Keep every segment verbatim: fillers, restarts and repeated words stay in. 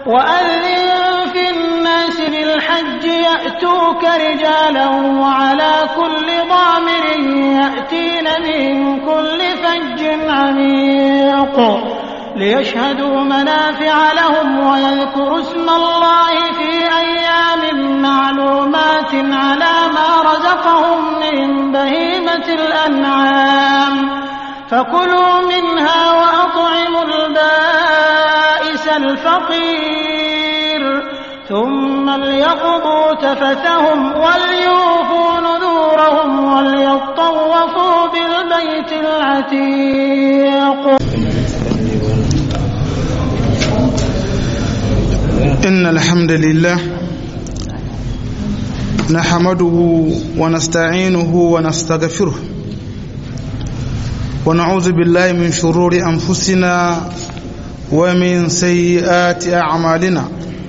وأذن في الناس بالحج يأتوك رجالا وعلى كل ضامر يأتين من كل فج عميق ليشهدوا منافع لهم ويذكروا اسم الله في أيام معلومات على ما رزقهم من بهيمة الأنعام فكلوا منها وأطعموا البائس الفقير ثم ليقضوا تفثهم وليوفوا نذورهم وليطوفوا بالبيت العتيق. إن الحمد لله نحمده ونستعينه ونستغفره ونعوذ بالله من شرور أنفسنا ومن سيئات أعمالنا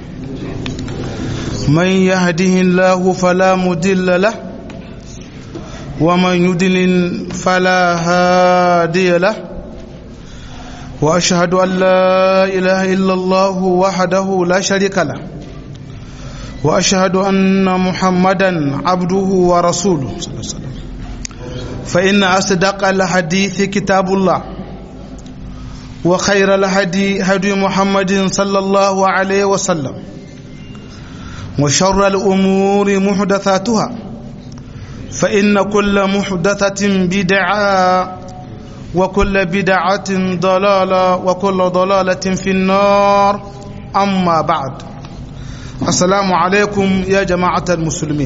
من يهده الله فلا مضل له ومن يضلل فلا هادي له وأشهد أن لا إله إلا الله وحده لا شريك له وأشهد أن محمدا عبده ورسوله صلى الله عليه وسلم فإن أصدق الحديث كتاب الله وخير الهدي هدي محمد صلى الله عليه وسلم وشر الأمور محدثاتها فإن كل محدثة بدعة وكل بدعة ضلالة وكل ضلالة في النار أما بعد السلام عليكم يا جماعة المسلمين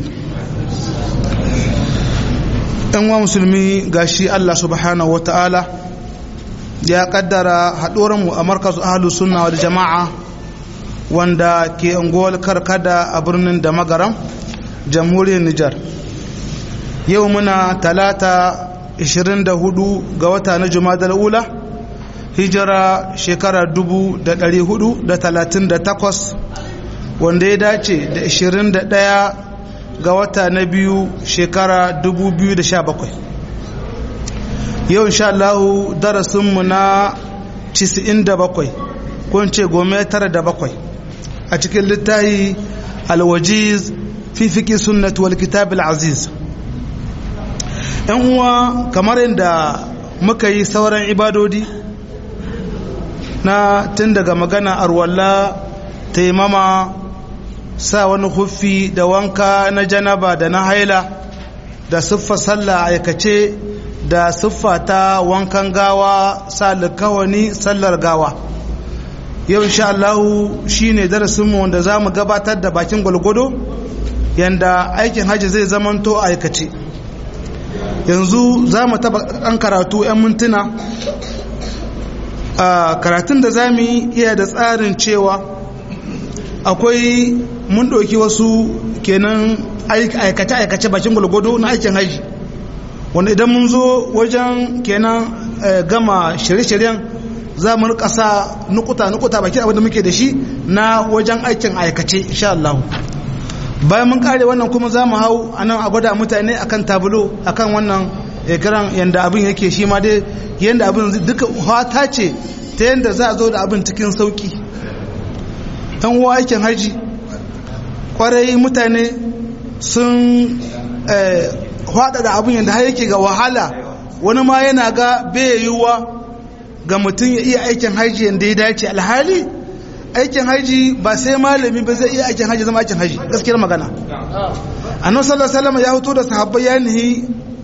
إنوا مسلمي غاشي الله سبحانه وتعالى يا قدر حضورم مركز أهل السنة والجماعة wanda ke unguwar karkada a birnin da magaram jamhuriyar Nijar yau muna talata ishirin da hudu ga wata na Jumadal Ula hijira shekara dubu da dari hudu da talatin da takwas wanda ya dace da ishirin da daya ga wata na biyu shekara dubu biyu da sha bakwai yau insha Allah darasinmu na casa'in da bakwai ko in ce goma tara da bakwai a cikin littafi alwajiz fi fiqh sunnah wal kitab al aziz. ‘yan uwa kamar yadda muka yi sauran ibadodi na tun daga magana arwalla taimama sa wani huffi da wanka na janaba da na haila da siffa sallah aikace da siffa ta wankan gawa sa likawani sallar gawa yau insha Allah shine darasinmu wanda za mu gabatar da bakin gwalgwado yanda aikin hajji zai zamanto aikace yanzu za mu taba ɗan karatu 'yan mintuna a karatun da za mu yi iya da tsarin cewa akwai mun ɗauki wasu kenan aikace-aikace bakin gwalgwado na aikin haji wanda idan mun zo wajen kenan gama shirye-shiryen za mu rika sa nukuta-nukuta bakin abin da muke da shi na wajen aikin aikace insha Allah. Bayan mun kare wannan kuma za mu hau a nan a gwada mutane akan tabulo akan wannan ekiran yadda abin yake shi ma dai yadda abin duka hata ce ta yadda za a zo da abin cikin sauki ɗan uwa aikin haji kwarai mutane sun hada da abin yadda har yake ga wahala wani ma yana ga bai yiwuwa ga mutum ya iya aikin haji yadda ya dace alhali aikin haji ba sai malami ba zai iya aikin haji zama aikin haji gaskiyar magana annabi sallallahu alaihi wasallam ya fito da sahabbai ya nihi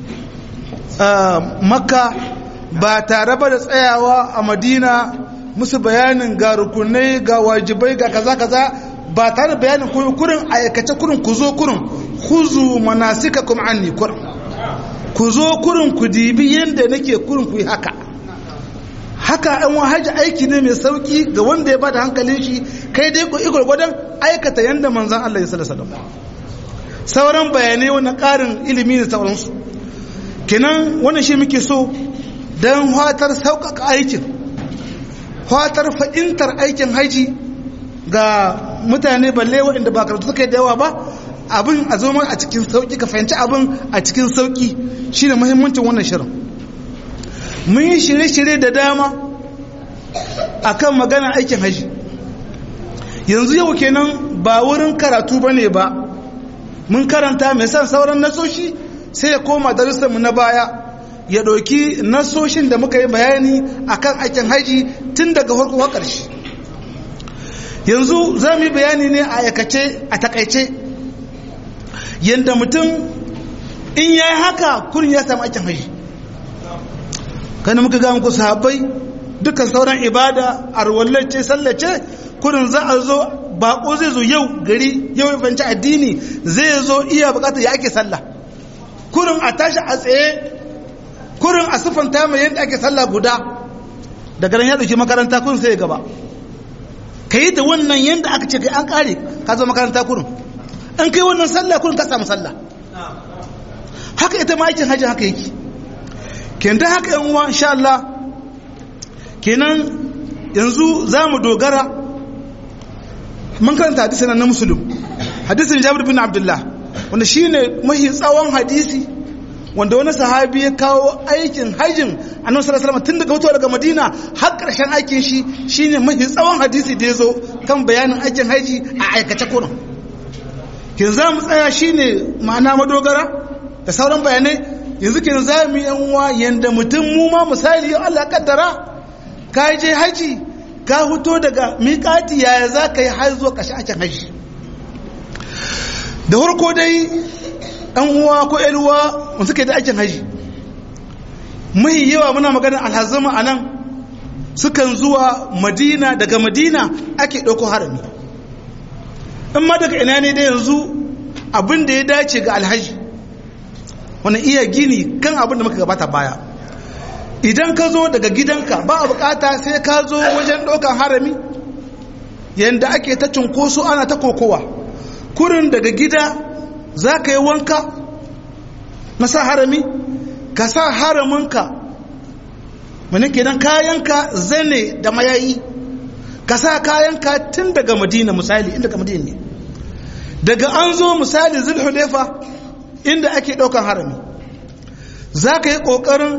makka ba tare ba da tsayawa a madina musu bayanin ga rukunai ga wajibai ga kaza kaza ba tare da bayanin kurin aikace kurin ku zo kurin khuzu manasikakum anni kurin ku zo kurin ku dibi yanda nake kurin ku yi haka haka ɗan wahaji aiki ne mai sauki ga wanda ya bada hankalin shi kai dai ku igurgudan aikata yanda manzon Allah ya sallallahu alaihi wasallam sauran bayanai wannan ƙarin ilimi da sauransu kenan wannan shi muke so dan fatar sauƙaƙa aikin fatar fa'intar aikin haji ga mutane balle waɗanda ba karatu suka yi da yawa ba abin a zo a cikin sauki ka fahimci abin a cikin sauki shine muhimmancin wannan shirin mun yi shirye-shirye da dama akan magana aikin haji yanzu yau kenan ba wurin karatu bane ba mun karanta mai san sauran nasoshi sai ya koma darussanmu na baya ya ɗauki nasoshin da muka yi bayani akan aikin haji tun daga farko har ƙarshe. Yanzu za mu yi bayani ne a aikace a takaice yadda mutum in ya yi haka kurin ya samu aikin haji. Kana muka ga muku sahabbai dukkan sauran ibada arwallace sallace kurin za a zo bako zai zo yau gari yau ya fanci addini zai zo iya bukatar ya ake sallah kurin a tashi a tsaye kurin a siffanta mai yadda ake sallah guda daga nan ya dauki makaranta kurin sai ya gaba ka yi da wannan yadda aka ce kai an kare ka zo makaranta kurin an kai wannan sallah kurin ka samu sallah haka ita ma aikin hajji haka yake kenan da haka yan uwa insha Allah kenan yanzu za mu dogara mun karanta hadisin na Muslim hadisin Jabir bin Abdullah wanda shine mahi tsawon hadisi wanda wani sahabi ya kawo aikin hajjin annabi sallallahu alaihi wasallam tun daga fitowa daga Madina har karshen aikin shi shine mahi tsawon hadisi da yazo kan bayanin aikin haji a aikace kurin kin za mu tsaya shine ma'ana madogara da sauran bayanai yanzu kin za mu yan uwa yanda mutum mu ma misali Allah kaddara ka je haji ka fito daga miƙati yaya za ka yi har zuwa ƙashi aikin haji da farko dai ɗan uwa ko ƴar uwa wanda suke da aikin haji mai yawa muna magana alhazama a nan sukan zuwa madina daga madina ake ɗauko harami in ma daga ina ne da yanzu abin da ya dace ga alhaji wani iya gini kan abin da muka gabata baya idan ka zo daga gidanka ba a bukata sai ka zo wajen ɗaukan harami yadda ake ta cunkoso ana ta kokowa kurin daga gida za ka yi wanka na sa harami ka sa haraminka mani kenan kayanka zane da mayayi ka sa kayanka tun daga madina misali inda ka madina ne daga an zo misali zulhulefa inda ake ɗaukan harami za ka yi ƙoƙarin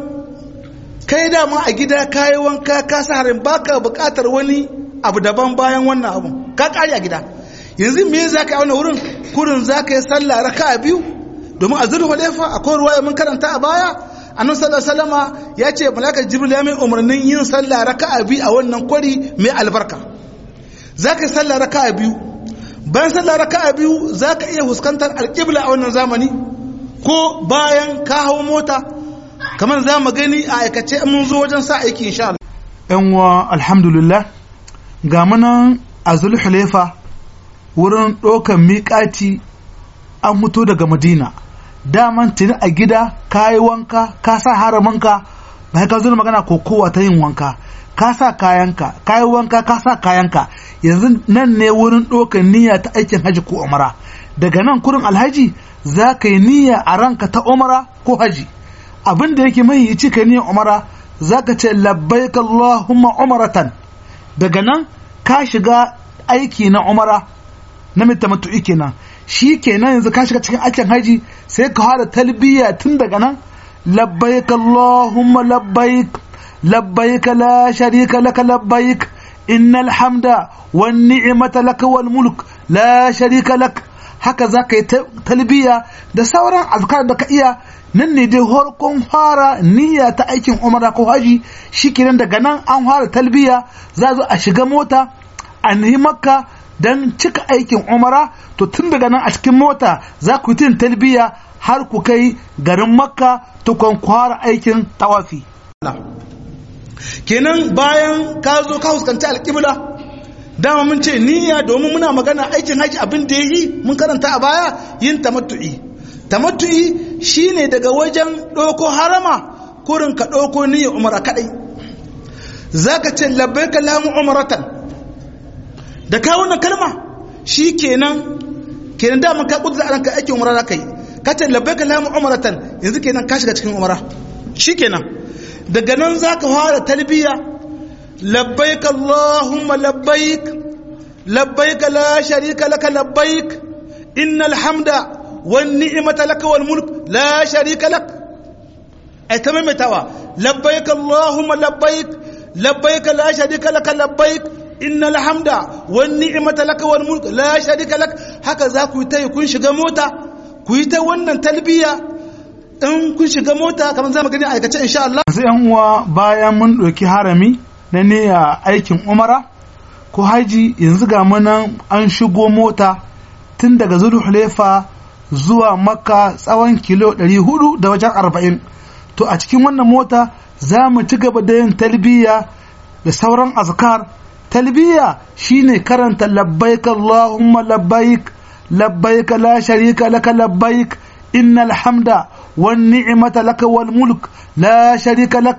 kai dama a gida kayi wanka ka sa harin baka bukatar wani abu daban bayan wannan abu ka kare a gida yanzu me za ka yi wannan wurin kurin za ka yi sallah raka'a biyu domin a zurfa lefa akwai ruwaya mun karanta a baya annabi sallallahu alaihi wasallama ya ce malaka jibril ya mai umarnin yin sallah raka'a biyu a wannan kwari mai albarka za ka yi sallah raka'a biyu bayan sallah raka'a biyu za ka iya fuskantar alƙibla a wannan zamani ko bayan ka hau mota kamar za mu gani a aikace mun zo wajen sa aiki insha Allah. Yan wa alhamdulillah ga munan a Zulhulaifa wurin ɗaukan miƙati an mutu daga Madina daman tuni a gida ka yi wanka ka sa haramanka ba ka zo magana kokowa ta yin wanka ka sa kayanka ka yi wanka ka sa kayanka yanzu nan ne wurin ɗaukan niyya ta aikin haji ko umara daga nan kurin alhaji za ka yi niyya a ranka ta umara ko haji abin da yake mai yi cika ne umara zaka ce labbaik Allahumma umratan daga nan ka shiga aiki na umara na mutamattu'i kenan shi kenan yanzu ka shiga cikin aikin haji sai ka fara talbiya tun daga nan labbaik Allahumma labbaik labbaik la sharika laka labbaik innal hamda wan ni'mata laka wal mulk la sharika lak haka zaka yi talbiya da sauran azkar da ka iya nan ne dai harkon fara niyya ta aikin umara ko haji shikenan daga nan an fara talbiya za zo a shiga mota a nihi makka dan cika aikin umara to tun daga nan a cikin mota za ku yi talbiya har ku kai garin makka to kan fara aikin tawafi kenan bayan ka zo ka fuskanci alƙibla dama mun ce niyya domin muna magana aikin haji abin da yayi mun karanta a baya yin tamattu'i tamattu'i shine daga wajen ɗauko harama kurin ka ɗauko niyyar umara kaɗai zaka ce labbaika lahumma umratan da ka wannan kalma shi kenan kenan da mun ka kudura ranka aikin umara zaka yi ka ce labbaika lahumma umratan yanzu kenan ka shiga cikin umara shi kenan daga nan zaka fara talbiya labbaik allahumma labbaik labbaik la sharika laka labbaik innal hamda والنعمة لك والملك لا شريك لك أتمم توا لبيك اللهم لبيك لبيك لا شريك لك لبيك innal hamda wan ni'mata laka wal mulk la sharika lak haka za ku yi kun shiga mota ku yi ta wannan talbiya in kun shiga mota kamar zamu gani aikace insha Allah sai yan uwa bayan mun doki harami na ne aikin umara ko haji yanzu ga munan an shigo mota tun daga Zulhulaifa zuwa Makka tsawon kilo ɗari hudu da wajen arba'in to a cikin wannan mota za mu ci gaba da yin talbiya da sauran azkar talbiya shine karanta labbaik Allahumma labbaik labbaik la sharika laka labbaik innal hamda wan ni'mata laka wal mulk la sharika lak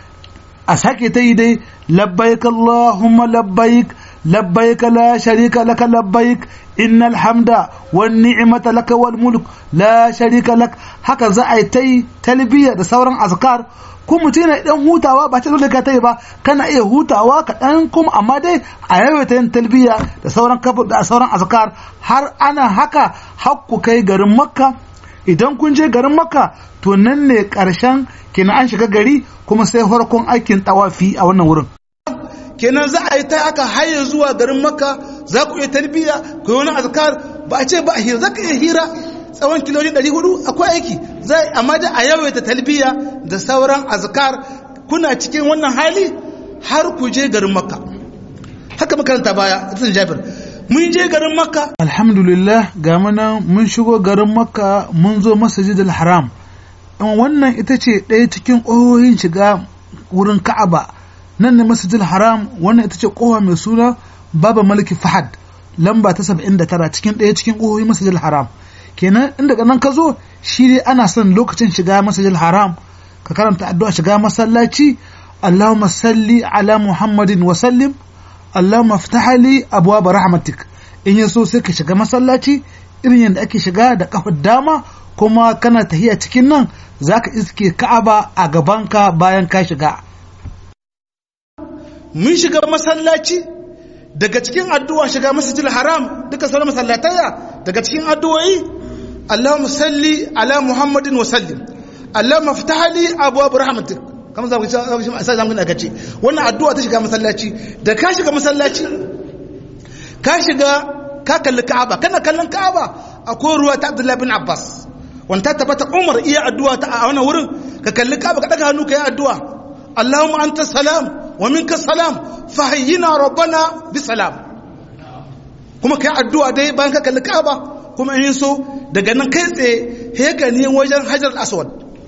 a sake ta yi dai labbaik Allahumma labbaik labbaik la sharika laka labbaik innal hamda wan ni'mata laka wal mulk la sharika lak haka za a yi ta yi talbiya da sauran azkar ko mutum yana dan hutawa ba ta dole ka ta yi ba kana iya hutawa ka dan kuma amma dai a yawaita yin talbiya da sauran kafa da sauran azkar har ana haka har ku kai garin Makka idan kun je garin Makka to nan ne karshen kenan an shiga gari kuma sai farkon aikin tawafi a wannan wurin kenan za a yi ta aka haye zuwa garin Makka za ku iya talbiya ku yi wani azkar ba a ce ba a hira za ka iya hira tsawon kilomita ɗari hudu akwai aiki zai amma da a yawaita talbiya da sauran azkar kuna cikin wannan hali har ku je garin Makka haka makaranta baya tun Jabir mun je garin Makka alhamdulillah ga mana mun shigo garin Makka mun zo Masjidil Haram wannan ita ce ɗaya cikin ƙohohin shiga wurin Ka'aba nan ne Masjidil Haram wannan ita ce ƙoha mai suna Baba Maliki Fahad lamba ta saba'in da tara cikin ɗaya cikin ƙohohin Masjidil Haram kenan inda nan ka zo shi ne ana son lokacin shiga Masjidil Haram ka karanta addu'a shiga masallaci Allahumma salli ala Muhammadin wa sallim Allahumma ftah li abwaab rahmatik in yaso sai ka shiga masallaci irin yadda ake shiga da kafar dama kuma kana tahiya cikin nan zaka iske Ka'aba a gabanka bayan ka shiga mun shiga masallaci daga cikin addu'a shiga Masjidil Haram duka sauran masallataya daga cikin addu'o'i Allahumma salli ala Muhammadin wa sallim Allahumma ftah li abwaab rahmatik kamar zamu ce sai zamu ga ce wannan addu'a ta shiga masallaci da ka shiga masallaci ka shiga ka kalli Ka'aba kana kallon Ka'aba akwai ruwa ta Abdullah bin Abbas wanda ta tabbata Umar iya addu'a ta a wannan wurin ka kalli Ka'aba ka daga hannu ka yi addu'a Allahumma anta salam wa minka salam fahayyina rabbana bi salam kuma kai addu'a dai bayan ka kalli Ka'aba kuma in so daga nan kai tsaye he ka ne wajen Hajar al-Aswad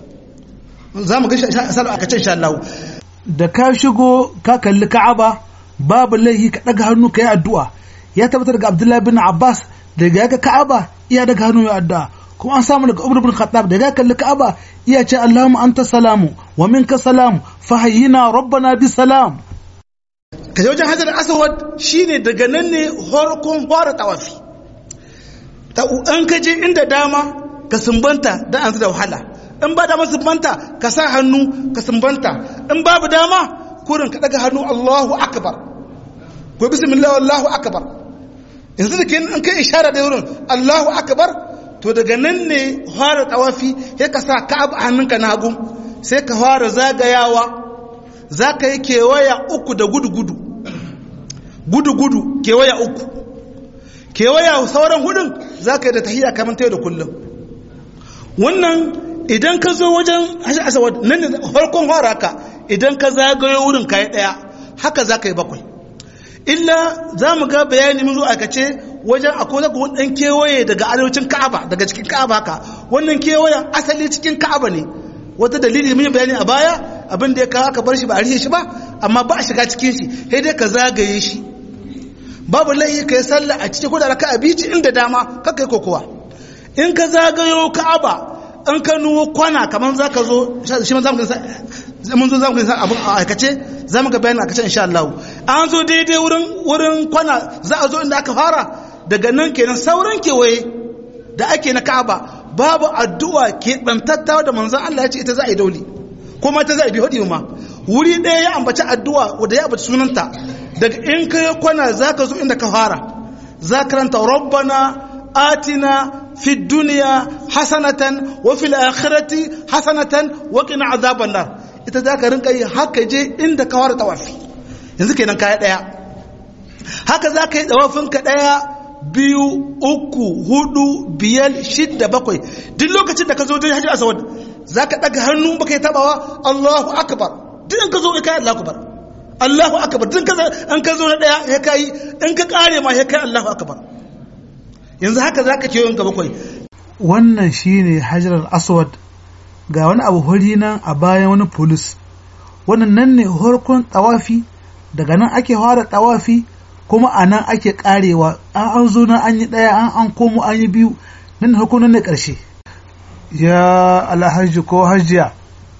za mu ga sallah aka ce insha Allah da ka shigo ka kalli Ka'aba babu laihi ka daga hannu ka yi addu'a ya tabbatar daga Abdullah bin Abbas daga ga Ka'aba iya daga hannu ya addu'a kuma an samu daga Umar bin Khattab daga kalli Ka'aba iya ce Allahumma anta salamu wa minka salam fahayyina rabbana bi salam ka wajen Hajar al-Aswad shine daga nan ne horkon fara tawafi ta an ka je inda dama ka sumbanta da an da wahala in ba dama sumbanta ka sa hannu ka sumbanta in babu dama kurin ka daga hannu Allahu akbar ko bismillah Allahu akbar yanzu da kin an kai ishara da wurin Allahu akbar to daga nan ne fara tawafi sai ka sa Ka'aba hannunka na hagu sai ka fara zagayawa zaka yi kewaya uku da gudu gudu gudu gudu kewaya uku kewaya sauran hudun zaka yi da tahiyya kamar ta yau da kullum wannan idan ka zo wajen Hajar Aswad nan ne farkon fara ka idan ka zagayo wurin kai daya haka zaka yi bakwai illa zamu ga bayani mun zo aikace wajen akwai zaka wani dan kewaye daga arewacin Ka'aba daga cikin Ka'aba haka wannan kewayen asali cikin Ka'aba ne wata dalili mun yi bayani a baya abin da ya kawo aka bar shi ba a rihe shi ba amma ba a shiga cikin shi sai dai ka zagaye shi babu laifi kai sallah a cikin ko da raka'a biyu inda dama kakai kokowa in ka zagayo Ka'aba an ka nuwo kwana kaman zaka zo shi ma zamu mun zo zamu ga abun a aikace zamu ga bayani aikace insha Allah an zo daidai wurin wurin kwana za a zo inda aka fara daga nan kenan sauran kewaye da ake na Ka'aba babu addu'a ke bantattawa da manzon Allah ya ce ita za a yi dauli kuma ta za a bi hudi ma wuri ɗaya ya ambaci addu'a wanda ya ambaci sunanta daga in ka kwana zaka zo inda ka fara zakaranta rabbana atina fi dunya hasanatan wa fil akhirati hasanatan wa qina azaban nar ita zaka rinka yi haka je inda ka fara tawafi yanzu kenan kaya daya haka za ka yi ɗawafinka ɗaya biyu uku hudu biyar shidda bakwai duk lokacin da ka zo don hajji asawad za ka ɗaga hannu baka yi tabawa Allahu akbar duk in ka zo ya kai Allahu akbar Allahu akbar duk in ka zo na ɗaya ya kai in ka ƙare ma ya kai Allahu akbar yanzu haka za ka ke yonka bakwai. Wannan shine hajar aswad ga wani abu hori nan a bayan wani polis wannan nan ne harkon tawafi daga nan ake fara tawafi kuma a nan ake karewa an an zo nan an yi daya an an komo an yi biyu nan hukunan ne karshe. Ya alhaji ko hajiya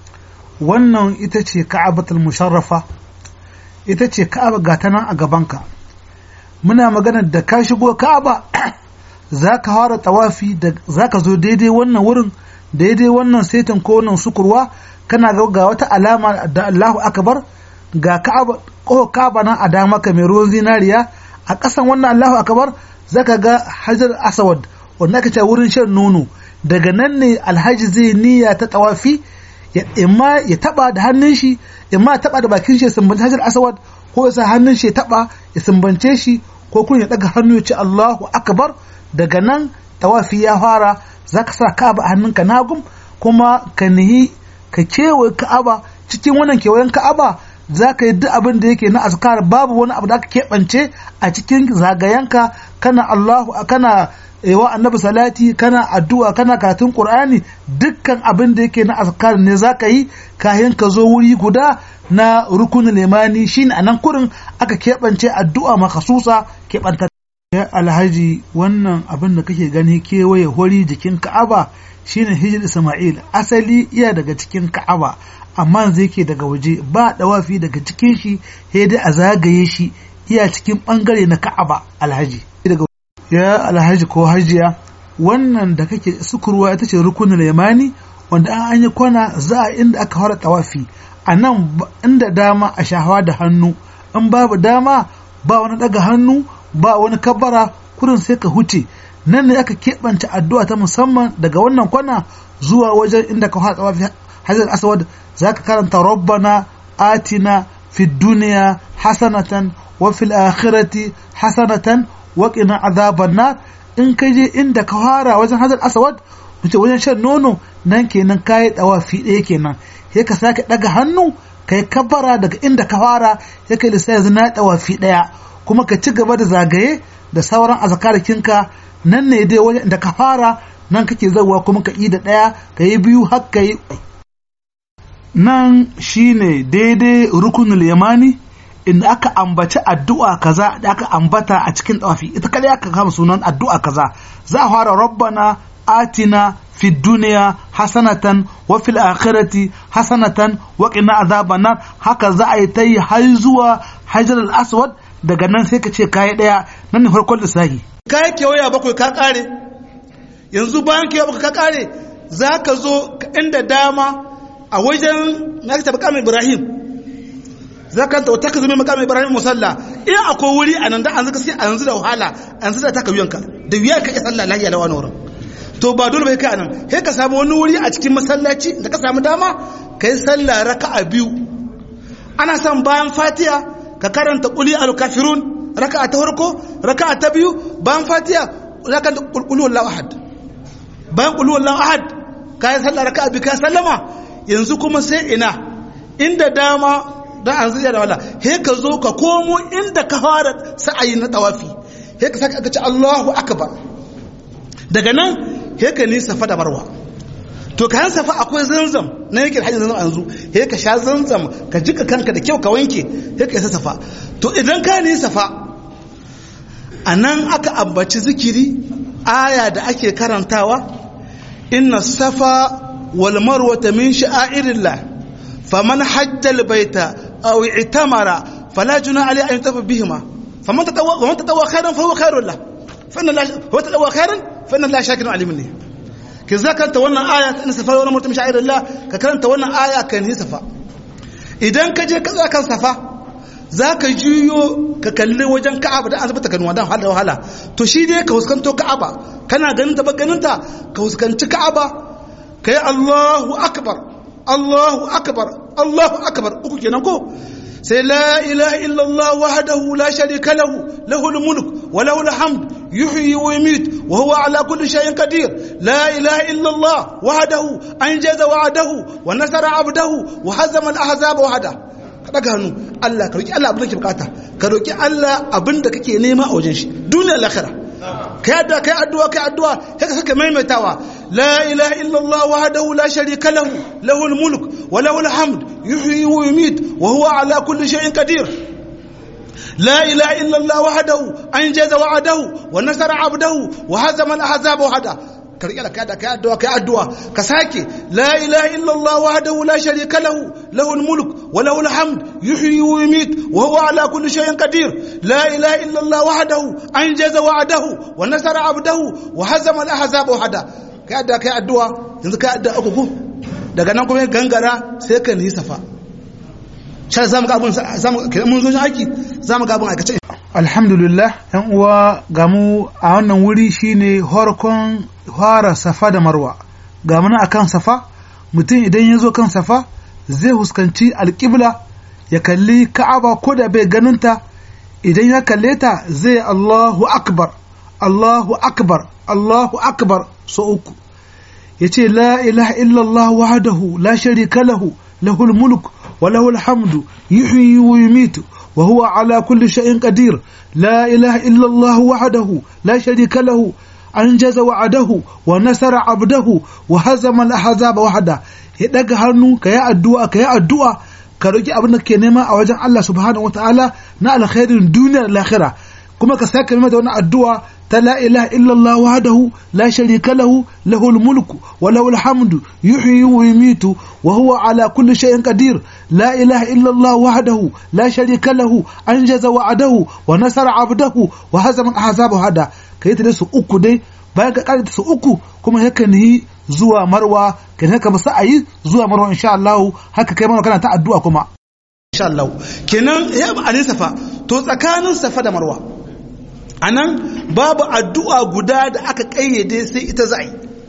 wannan ita ce ka'abatul musharrafa ita ce ka'aba gata nan a gabanka muna magana da ka shigo ka'aba za ka fara tawafi da za ka zo daidai wannan wurin daidai wannan saitin ko wannan sukurwa kana ga wata alama da Allahu akbar ga ka'aba ko ka'aba nan a dama ka mai ruwan zinariya a ƙasan wannan Allahu akbar zaka ga hajar aswad wanda aka ce wurin shan nono daga nan ne alhaji zai niyya ta tawafi ya imma ya taba da hannun shi imma ya taba da bakin shi ya sumbance hajar aswad ko ya sa hannun shi ya taba ya sumbance shi ko kun ya daga hannu ya ce Allahu akbar daga nan tawafi ya fara zaka sa ka'aba a hannunka nagum kuma ka nihi ka kewaye ka'aba cikin wannan kewayen ka'aba zaka yi duk abin da yake na azkar babu wani abu da aka keɓance a cikin zagayenka kana Allahu kana wa annabi salati kana addu'a kana karatun qur'ani dukkan abin da yake na azkar ne zaka yi kayan ka zo wuri guda na rukunul imani shine anan kurin aka keɓance addu'a makhsusa keɓanta. Ya alhaji wannan abin da kake gani kewaye hori jikin Ka'aba shine hijir Isma'il asali iya daga cikin Ka'aba amma zai ke daga waje ba dawafi daga cikin shi sai dai a zagaye shi iya cikin bangare na Ka'aba alhaji. Ya alhaji ko hajiya wannan da kake sukurwa ita ce rukunul yamani wanda an yi kwana za a inda aka fara tawafi a nan inda dama a shahawa da hannu in babu dama ba wani daga hannu ba wani kabbara kurin sai ka huce nan ne aka keɓance addu'a ta musamman daga wannan kwana zuwa wajen inda ka haɗa wafi hajar aswad za ka karanta rabbana atina fid duniya hasanatan wa fil akhirati hasanatan wa qina adhaban nar in ka je inda ka fara wajen hajar aswad wuce wajen shan nono nan kenan kai dawafi ɗaya kenan sai ka sake daga hannu kai kabbara daga inda ka fara sai kai lissafi na dawafi ɗaya kuma ka ci gaba da zagaye da sauran azkarakinka nan ne dai wajen da ka fara nan kake zawa kuma ka yi da ɗaya ka yi biyu har ka yi nan shine daidai rukunul yamani inda aka ambaci addu'a kaza da aka ambata a cikin tawafi ita kada aka kama sunan addu'a kaza za a fara rabbana atina fid dunya hasanatan wa fil akhirati hasanatan wa qina adhaban nar haka za a yi tayi har zuwa hajar al aswad daga nan sai ka ce kayi daya nan ne farkon lissafi kayi kewaya bakwai ka kare yanzu bayan kewaya bakwai ka kare za ka zo inda dama a wajen na ta makamin ibrahim za ka ta ka zama makamin ibrahim musalla in akwai wuri a nan da an zaka sai a yanzu da wahala an yanzu da ta ka wuyanka da wuya ka iya sallah lafiya da wani wurin to ba dole bai kai anan sai ka samu wani wuri a cikin masallaci da ka samu dama kai sallah raka'a biyu ana son bayan fatiha ka karanta quli al-kafirun raka'a ta farko raka'a ta biyu bayan fatiha zaka qul huwallahu ahad bayan qul huwallahu ahad kai sallah raka'a bi ka sallama yanzu kuma sai ina inda dama dan an zija da wala he ka zo ka komo inda ka fara sa'ayi na tawafi he ka saka ka ce Allahu akbar daga nan he ka ni safa da marwa to kayan safa akwai zanzam na yake hajji zanzam yanzu he ka sha zanzam ka jika kanka da kyau ka wanke he ka isa safa to idan ka ni safa anan aka ambaci zikiri aya da ake karantawa inna safa wal marwata min sha'airillah faman hajja al baita aw i'tamara fala junaha alayhi an yatafa bihima faman tatawwa wa man tatawwa khairan fa huwa khairul lahu fa inna la wa tatawwa khairan fa inna la shakirun alimun ki zakanta wannan aya ta safa wa marwata min sha'airillah ka karanta wannan aya kan hisafa idan ka je ka kan safa zaka juyo ka kalli wajen Ka'aba da azabta kanuwa dan wahala wahala to shi dai ka huskanto Ka'aba kana ganin ta ba ganin ta ka huskanci Ka'aba kai Allahu akbar Allahu akbar Allahu akbar uku kenan ko sai la ilaha illallah wahdahu la sharika lahu lahul mulk wa lahul hamd yuhyi wa yumit wa huwa ala kulli shay'in qadir la ilaha illallah wahdahu anjaza wa'dahu wa nasara 'abdahu wa hazama al-ahzaba wahda ka daga hannu Allah ka roki Allah abin da kake bukata ka roki Allah abin da kake nema a wajen shi duniya lahira kai addu'a kai addu'a kai addu'a haka saka maimaitawa la ilaha illallah wahdahu la sharika lahu lahul mulk wa lahul hamd yuhyi wa yumit wa huwa ala kulli shay'in qadir la ilaha illallah wahdahu anjaza wa'dahu wa nasara 'abdahu wa hazama al-ahzaba wahda ka riƙe da kai da kai addu'a kai addu'a ka sake la ilaha illallah wahdahu la sharika lahu lahul mulk wa lahul hamd yuhyi wa yumit wa huwa ala kulli shay'in qadir la ilaha illallah wahdahu anjaza wa'dahu wa nasara 'abdahu wa hazama al-ahzaba wahda kai addu'a kai addu'a yanzu kai addu'a uku ko daga nan kuma gangara sai ka ni safa sha zamu ga abun zamu mun zo aiki zamu ga abun aikace alhamdulillah yan uwa gamu a wannan wuri shine horkon fara safa da marwa ga muna akan safa mutum idan ya zo kan safa zai huskanci alƙibla ya kalli ka'aba ko da bai ganinta idan ya kalle ta zai Allahu akbar Allahu akbar Allahu akbar so uku yace la ilaha illallah wahdahu la sharika lahu lahul mulk wa lahul hamdu yuhyi wa yumitu وهو على كل شيء قدير لا إله إلا الله وحده لا شريك له أنجز وعده ونصر عبده وهزم الأحزاب وحده يدق هرنو كيا الدعاء كيا الدعاء كروجي أبنك كنما أوجه الله سبحانه وتعالى نال خير الدنيا الآخرة كما كساك ماذا وانا الدعاء لا إله إلا الله وحده لا شريك له له الملك وله الحمد يحيي ويميت وهو على كل شيء قدير لا إله إلا الله وحده لا شريك له أنجز وعده ونصر عبده وهزم الأحزاب وحده كيت لسه أكو دي bayan ka kare su uku kuma haka ne zuwa marwa kan haka ba sai ayi zuwa marwa insha Allah haka kai marwa kana ta addu'a kuma insha Allah kenan ya ba alin safa to tsakanin safa da marwa anan babu addu'a guda da aka kayyade sai ita za'i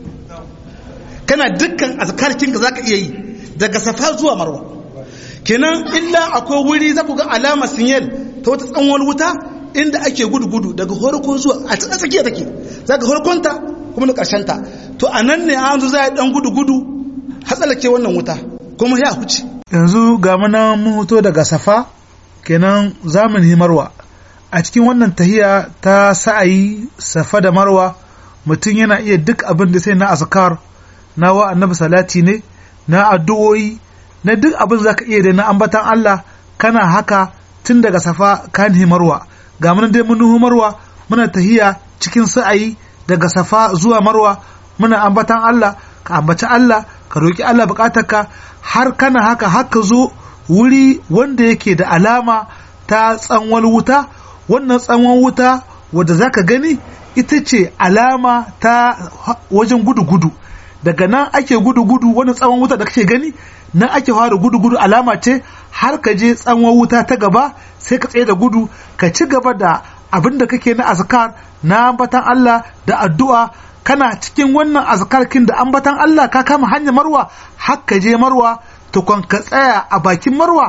kana dukkan azkarkin ka zaka iya yi daga safa zuwa marwa kenan illa akwai wuri za ku ga alama sinyal ta wata tsanwar wuta inda ake gudu-gudu daga horko zuwa a cikin tsakiya take zaka horkonta kuma da karshen ta to anan ne an zo zai dan gudu-gudu hatsalake wannan wuta kuma ya huce yanzu ga muna mun hoto daga safa kenan zamanin marwa a cikin wannan tahiya ta sa'ayi safa da marwa mutum yana iya duk abin da sai na azkar na wa annabi salati ne na addu'o'i na duk abin da zaka iya da na ambatan Allah kana haka tun daga safa kan marwa ga mun dai mun nuhu marwa muna tahiya cikin sa'ayi daga safa zuwa marwa muna ambatan Allah ka ambaci Allah ka roki Allah bukatarka har kana haka haka zo wuri wanda yake da alama ta tsanwal wuta wannan tsanwan wuta wadda zaka gani ita ce alama ta wajen gudu-gudu daga nan ake gudu-gudu wannan tsanwan wuta da kake gani nan ake fara gudu-gudu alama ce har ka je tsanwan wuta ta gaba sai ka tsaye da gudu ka ci gaba da abin da kake na azkar na ambatan Allah da addu'a kana cikin wannan azkarkin da ambatan Allah ka kama hanyar marwa har ka je marwa tukun ka tsaya a bakin marwa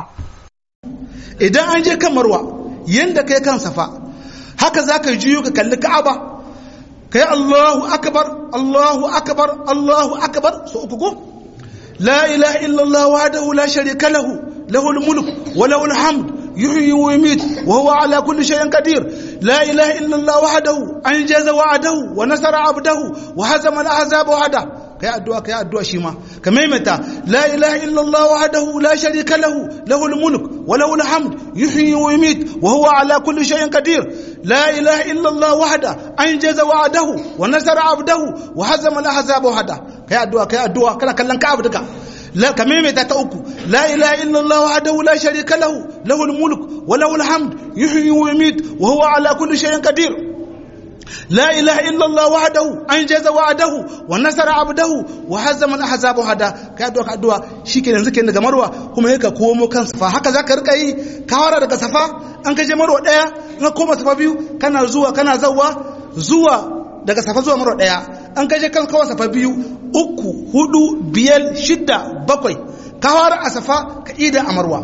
idan an je kan marwa yanda kai kan safa haka zaka juyo ka kalli Ka'aba kai Allahu akbar Allahu akbar Allahu akbar so uku ko la ilaha illa Allah wahdahu la sharika lahu lahul mulk wa lahul hamd yuhyi wa yumit wa huwa ala kulli shay'in qadir la ilaha illa Allah wahdahu anjaza wa'dahu wa nasara 'abdahu wa hazama al-ahzaba wahda kai addu'a kai addu'a shi ma ka maimaita la ilaha illa Allah wahdahu la sharika lahu lahul mulk wa lahul hamd yuhyi wa yumit wa huwa ala kulli shay'in qadir la ilaha illa Allah wahda anjaza wa'dahu wa nasara 'abdahu wa hazama al-ahzaba wahda kai addu'a kai addu'a kana kallon ka abu duka la ka maimaita ta uku la ilaha illa Allah wahdahu la sharika lahu lahul mulk wa lahul hamd yuhyi wa yumit wa huwa ala kulli shay'in qadir لا إله إلا الله وحده أنجز وعده ونصر عبده وهزم الأحزاب وحده كأدوا كأدوا شيء yanzu kenan daga marwa kuma yake komo kan safa haka zaka rika yi ka fara daga safa an kaje marwa daya na koma safa biyu kana zuwa kana zawwa zuwa daga safa zuwa marwa daya an kaje kan kawa safa biyu uku hudu biyar shida bakwai ka fara a safa ka ida a marwa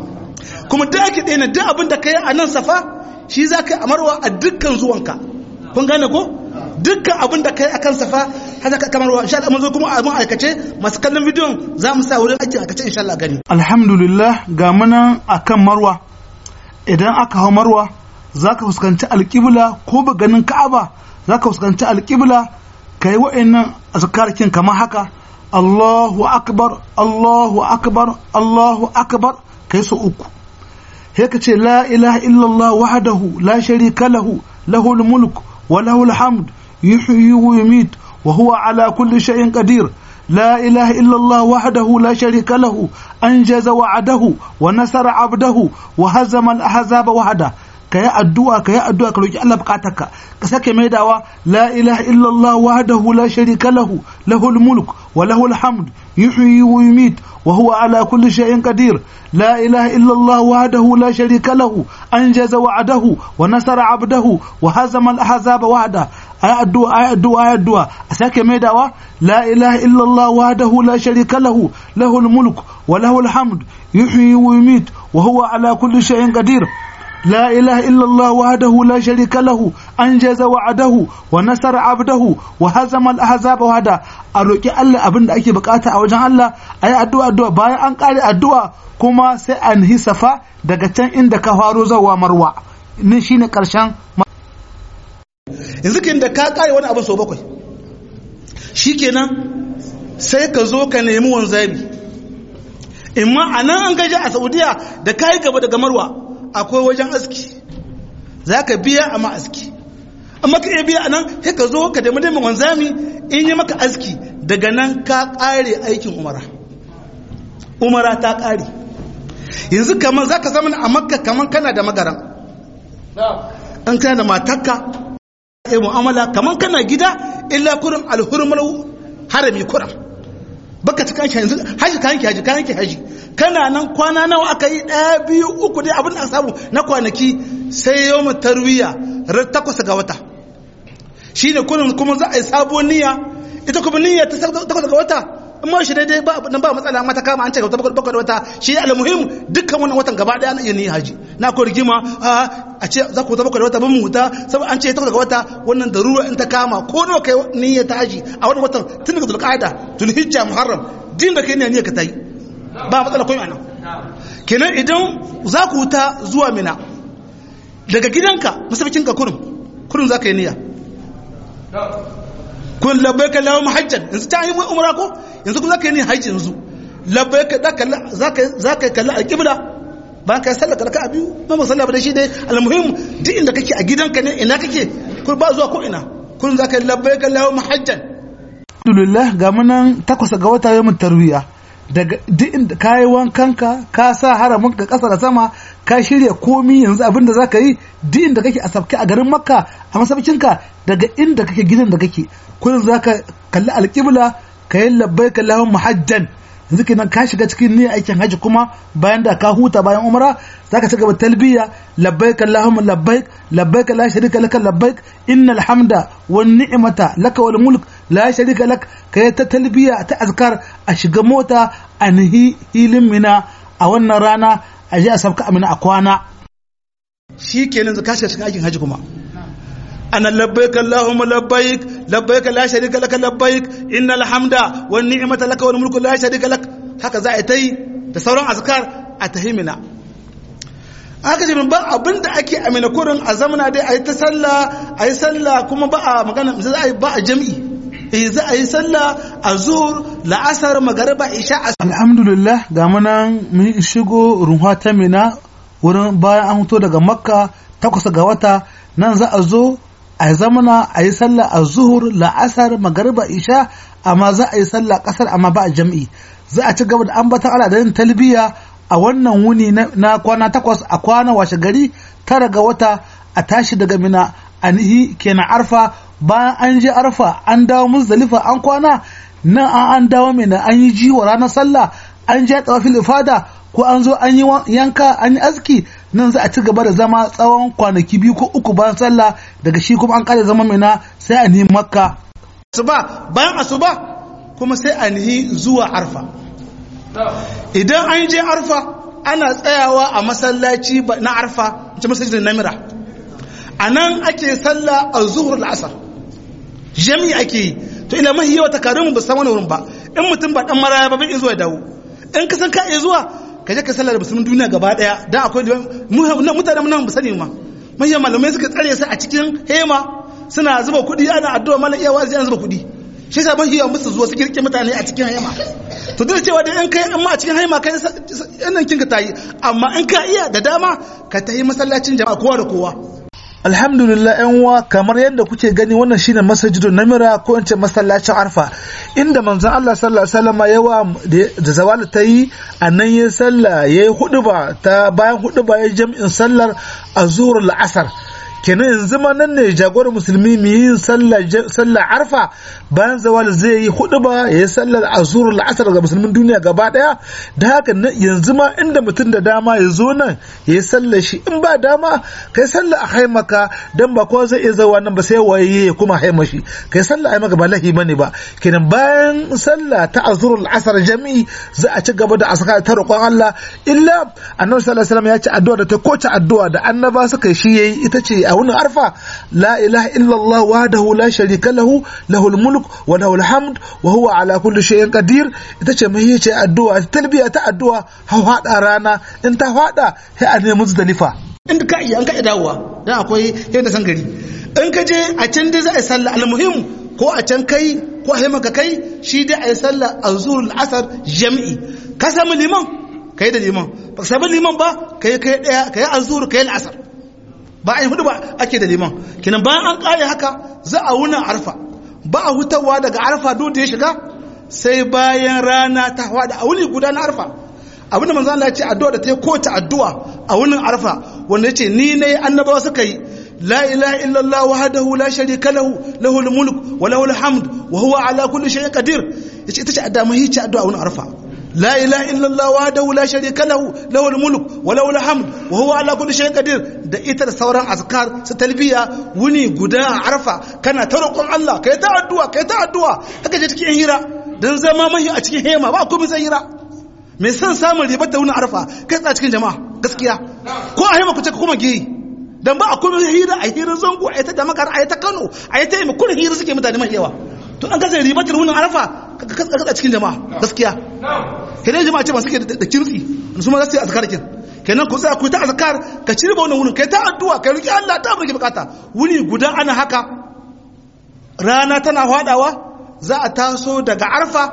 kuma duk ake ɗaya duk abin da kai a nan safa shi za ka yi a marwa a dukkan zuwanka kun gane ko dukkan abin da kai a kan safa haka ka kamarwa insha Allah mun zo kuma a mun aikace masu kallon bidiyon za mu sa wurin aikin aikace insha Allah gani alhamdulillah ga muna akan marwa idan aka hau marwa zaka fuskanci alƙibla ko ba ganin ka'aba zaka fuskanci alƙibla kai wa'annan azkarkin kamar haka Allahu akbar Allahu akbar Allahu akbar kai su uku sai ka ce la ilaha illallah wahdahu la sharika lahu lahul mulk wa lahul hamd yuhyi wa yumit wa huwa ala kulli shay'in qadir لا إله إلا الله وحده لا شريك له أنجز وعده ونصر عبده وهزم الأحزاب وحده كيا الدعاء كيا الدعاء كلو الله بقاتك كسك ميداوا لا إله إلا الله وحده لا شريك له له الملك وله الحمد يحيي ويميت وهو على كل شيء قدير لا إله إلا الله وحده لا شريك له أنجز وعده ونصر عبده وهزم الأحزاب وحده أي الدعاء أي الدعاء أي الدعاء أساك ميداوا لا إله إلا الله وحده لا شريك له له الملك وله الحمد يحيي ويميت وهو على كل شيء قدير لا إله إلا الله وحده لا شريك له أنجز وعده ونصر عبده وهزم الأحزاب وحده أروكي الله أبن أكي بقاتا أو جان الله أي الدعاء الدعاء باي أنقالي الدعاء كما سأنهي صفا دقتان إندك فاروزا ومروع نشين كرشان yanzu kin da ka kare wani abin so bakwai shikenan sai ka zo ka nemi wanzami imma anan an gaji a Saudiya da kai gaba daga Marwa akwai wajen aski zaka biya amma aski amma ka iya biya anan sai ka zo ka nemi nemi wanzami in yi maka aski daga nan ka kare aikin umara umara ta kare yanzu kaman zaka zama a Makka kaman kana da magaran an kana da matarka ai mu'amala kaman kana gida illa kurum alhurmul harami kuram baka ta kanki yanzu haji kanki haji kanki haji kana nan kwana nawa aka yi daya biyu uku dai abin da samu na kwanaki sai yawm tarwiya ran takwas ga wata shine kullum kuma za a yi sabon niyya ita kuma niyya ta takwas ga wata amma shi dai ba ba matsala amma ta kama an ce ga bakwai wata shi almuhim dukkan wannan watan gaba daya na yin haji na ko rigima a ce za ku ta bakwai wata ban mu huta saboda an ce ta ga wata wannan darura in ta kama ko nawa kai niyyar ta haji a wannan watan tun daga zulqa'ada zulhijja muharram din da kai niyyar ka tayi ba matsala ko anan kenan idan za ku huta zuwa mina daga gidanka musabikin ka kurum kurum za ka yi niyya kun labbaika lahum hajjan yanzu ta yi umra ko yanzu kuma zaka yi ni haji yanzu labbaika zaka zaka zaka kalla alqibla ba ka sallaka raka'a biyu ba mu sallaba da shi dai almuhim duk inda kake a gidanka ne ina kake kun ba zuwa ko ina kun zaka labbaika lahum hajjan alhamdulillah ga munan takwas ga wata yawmin tarwiya daga duk inda kai wankanka ka sa haramin ka kasa da sama ka shirya komi yanzu abinda zaka yi duk inda kake a sabke a garin makka a masabcinka daga inda kake gidan da kake kullum zaka kalli alqibla kai labbaika allahumma hajjan yanzu kenan ka shiga cikin niyyar aikin haji kuma bayan da ka huta bayan umra zaka ci gaba talbiya labbaika allahumma labbaik labbaik la sharika laka labbaik innal hamda wan ni'mata laka wal mulk la sharika lak kai ta talbiya ta azkar a shiga mota anhi hilin mina a wannan rana a je a sabka amina a kwana shikenan zaka shiga cikin aikin haji kuma أنا لبيك اللهم لبيك لبيك لا شريك لك لبيك إن الحمد والنعمة لك والملك لا شريك لك هكذا أتي تصورون أذكار أتهمنا هكذا من بقى أبند أكي أمين كورن أزمنا دي أي تسلى أي سلى كما بقى مكان زي أي بقى جمعي إذا أي سلى أزور لأسر مغرب إشاء الحمد لله قامنا من شغو روحا تمنا ورن بايا أمتو دقا مكة تقصى قواتا ننزا أزو a zamana a yi sallah a zuhur la'asar magariba isha amma za a yi sallah kasar amma ba a jam'i za a ci gaba da ambatan ala da yin talbiya a wannan wuni na kwana takwas a kwana washe gari tara ga wata a tashi daga mina anihi kenan arfa bayan an je arfa an dawo muzdalifa an kwana nan an an dawo mina an yi jiwa ranar sallah an je tawafil ifada ko an zo an yi yanka an yi aski nan za a ci gaba da zama tsawon kwanaki biyu ko uku bayan sallah daga shi kuma an kare zama mina sai a nihi makka asuba bayan asuba kuma sai a nihi zuwa arfa idan an je arfa ana tsayawa a masallaci na arfa ce masallacin namira a nan ake sallah a zuhur al'asar jami'i ake yi to ina mahi yawa takarin ba san wani wurin ba in mutum ba dan maraya ba bai zuwa dawo in ka san ka iya zuwa ka je ka sallar da musulmin duniya gaba daya dan akwai mutane nan ba sani ma manyan malamai suka tsare su a cikin hema suna zuba kuɗi ana addu'a mana iya wazi ana zuba kuɗi shi yasa ban hiya musu zuwa su kirke mutane a cikin hema to duk cewa da in kai amma a cikin hema kai nan kinka tayi amma in ka iya da dama ka tayi masallacin jama'a kowa da kowa. Alhamdulillah yan uwa kamar yadda kuke gani wannan shine masajidun namira ko in ce masallacin arfa inda manzon Allah sallallahu alaihi wasallam yawa da zawali ta yi anan ya sallah yayi huduba ta bayan huduba ya jami'in sallar azhur al-asr kenan yanzu ma nan ne jagoran musulmi mu yin sallar arfa bayan zawal zai yi huduba ya yi sallar azhur al-asr ga musulmin duniya gaba daya da haka yanzu ma inda mutum da dama ya zo nan ya yi sallar shi in ba dama kai sallar a haimaka dan ba kowa zai iya zawa nan ba sai waye ya kuma haima shi kai sallar a haimaka ba lahi bane ba kenan bayan sallah ta azhur al-asr jami'i za a ci gaba da asaka ta roƙon Allah illa annabi sallallahu alaihi wasallam ya ce addu'a da ta koce addu'a da annaba suka shi yayi ita ce a wannan arfa la ilaha illallah wahdahu la sharika lahu lahul mulk wa lahul hamd wa huwa ala kulli shay'in qadir ita ce mai yace addu'a talbiya ta addu'a hawada rana in ta fada sai a nemi muzdalifa inda ka iya an ka dawowa dan akwai yadda san gari in ka je a can dai za a yi sallah almuhim ko a can kai ko a maka kai shi dai a yi sallah azhurul asr jami'i ka samu liman kai da liman ba ka samu liman ba kai kai daya kai azhur kai al-asr ba a yi hudu ba ake da liman kinan bayan an kare haka za a wuna arfa ba a hutawa daga arfa duk da ya shiga sai bayan rana ta hwada a wuni guda na arfa abinda manzo Allah ya ce addu'a da ta yi kowace addu'a a wunin arfa wanda ya ce ni ne annabawa suka yi la ilaha illallah wahdahu la sharika lahu lahul mulk wa lahul hamd wa huwa ala kulli shay'in qadir yace ita ce addu'a mai ce addu'a a wunin arfa لا إله إلا الله وحده لا شريك له له الملك وله الحمد وهو على كل شيء قدير da ita da sauran azkar su talbiya wuni guda arfa kana ta roƙon Allah kai ta addu'a kai ta addu'a haka je cikin hira dan zama mai a cikin hema ba komai sai hira me san samun ribar ta wuni arfa kai tsaya cikin jama'a gaskiya ko a hema ku ce kuma giyi dan ba komai hira a hira zango a ta jama'a a ta Kano a ta yi kullun hira suke mutane mai yawa to an kasa ribar ta wuni arfa ka tsaya cikin jama'a gaskiya kenan jama'a ce ba suke da kirtsi su ma za su yi azkar kin kenan ku tsaya ku ta azkar ka ci riba wannan wurin kai ta addu'a kai roki Allah ta abin da bukata wuni guda ana haka rana tana hwadawa za a taso daga arfa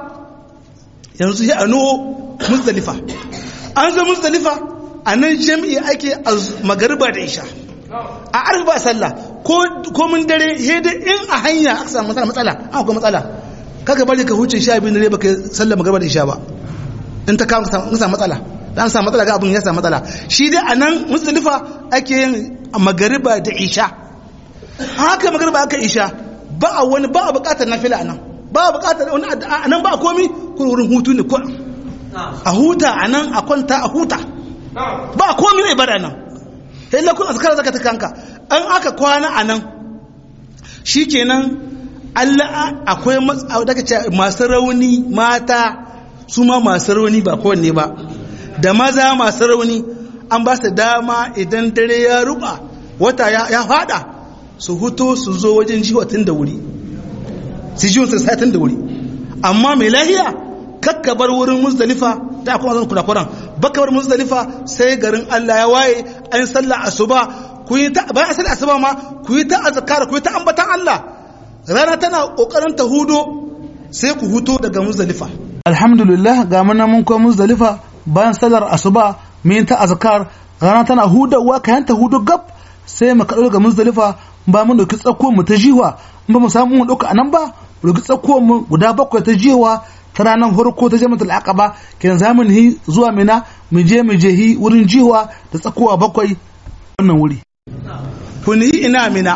yanzu sai a nuho muzdalifa an zo muzdalifa a nan jami'i ake magariba da isha a arfa ba sallah ko ko mun dare he da in a hanya aka samu matsala an akwai matsala kaga bari ka huce sha biyu dare baka sallar magariba da isha ba in ta kawo ka samu matsala dan samu matsala ga abun ya samu matsala shi dai anan muzdalifa ake yin magariba da isha haka magariba aka isha ba wani ba bukatar nafila anan ba bukatar wani anan ba komai ko wurin hutu ne ko a huta anan a kwanta a huta ba komai ne ibada nan sai lakun azkar zaka ta kanka an aka kwana anan shikenan Allah akwai masu rauni mata su ma masu rauni ba kowanne ba da maza masu rauni an ba su dama idan dare ya ruba wata ya fada su huto su zo wajen jiwa tun da wuri su jiwa su sai tun da wuri amma mai lahiya kakka bar wurin muzdalifa da kuma zan kula kuran baka bar muzdalifa sai garin Allah ya waye an sallah asuba ku yi ta bayan sallah asuba ma ku yi ta azkar ku yi ta ambatan Allah rana tana kokarin ta hudo sai ku huto daga muzdalifa alhamdulillah ga muna mun ko muzdalifa bayan salar asuba min ta azkar rana tana hudawa kayan ta hudu gab sai mu kado ga muzdalifa ba mun dauki tsakko mu ta jiwa ba mu samu mu dauka anan ba mu dauki tsakko mu guda bakwai ta jiwa ta ranar farko ta jamatul aqaba kenan zamu hi zuwa mina mu je mu je hi wurin jiwa da tsakowa bakwai wannan wuri kun yi ina mina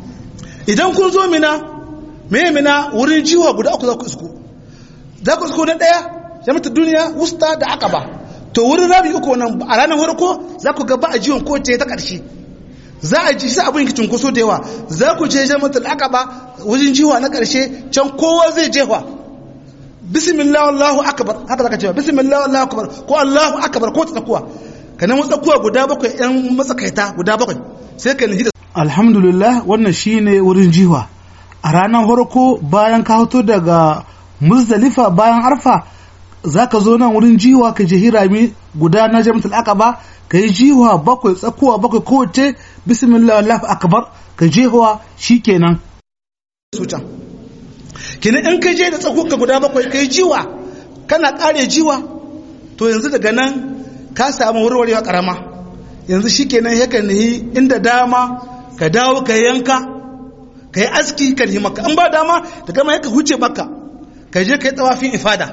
idan kun zo mina me mina wurin jiwa guda uku za ku isko za ku isko na daya jamatul duniya wusta da aqaba to wurin rabi uku wannan a ranar farko za ku ga ba a jiwon ko ce ta karshe za a ji sai abin kicin kuso da yawa za ku je jamatul aqaba wajen jiwa na karshe can kowa zai jefa bismillah Allahu akbar haka zaka cewa bismillah Allahu akbar ko Allahu akbar ko tsakuwa ka nemo tsakuwa guda bakwai yan matsakaita guda bakwai sai ka nihi. Alhamdulillah, wannan shine wurin jiwa a ranar farko bayan ka fito daga Muzdalifa bayan Arfa zaka zo nan wurin jiwa ka je hirami guda na Jamratul Aqaba ka yi jiwa bakwai tsakuwa bakwai kowace bismillah Allahu akbar ka jehuwa shikenan su can kenan in ka je da tsakuka guda bakwai ka yi jiwa kana kare jiwa to yanzu daga nan ka samu warwarewa karama yanzu shikenan yake nihi inda dama ka dawo ka yanka ka yi aski ka nihi maka in ba dama da gama yaka huce maka ka je ka yi tawafin ifada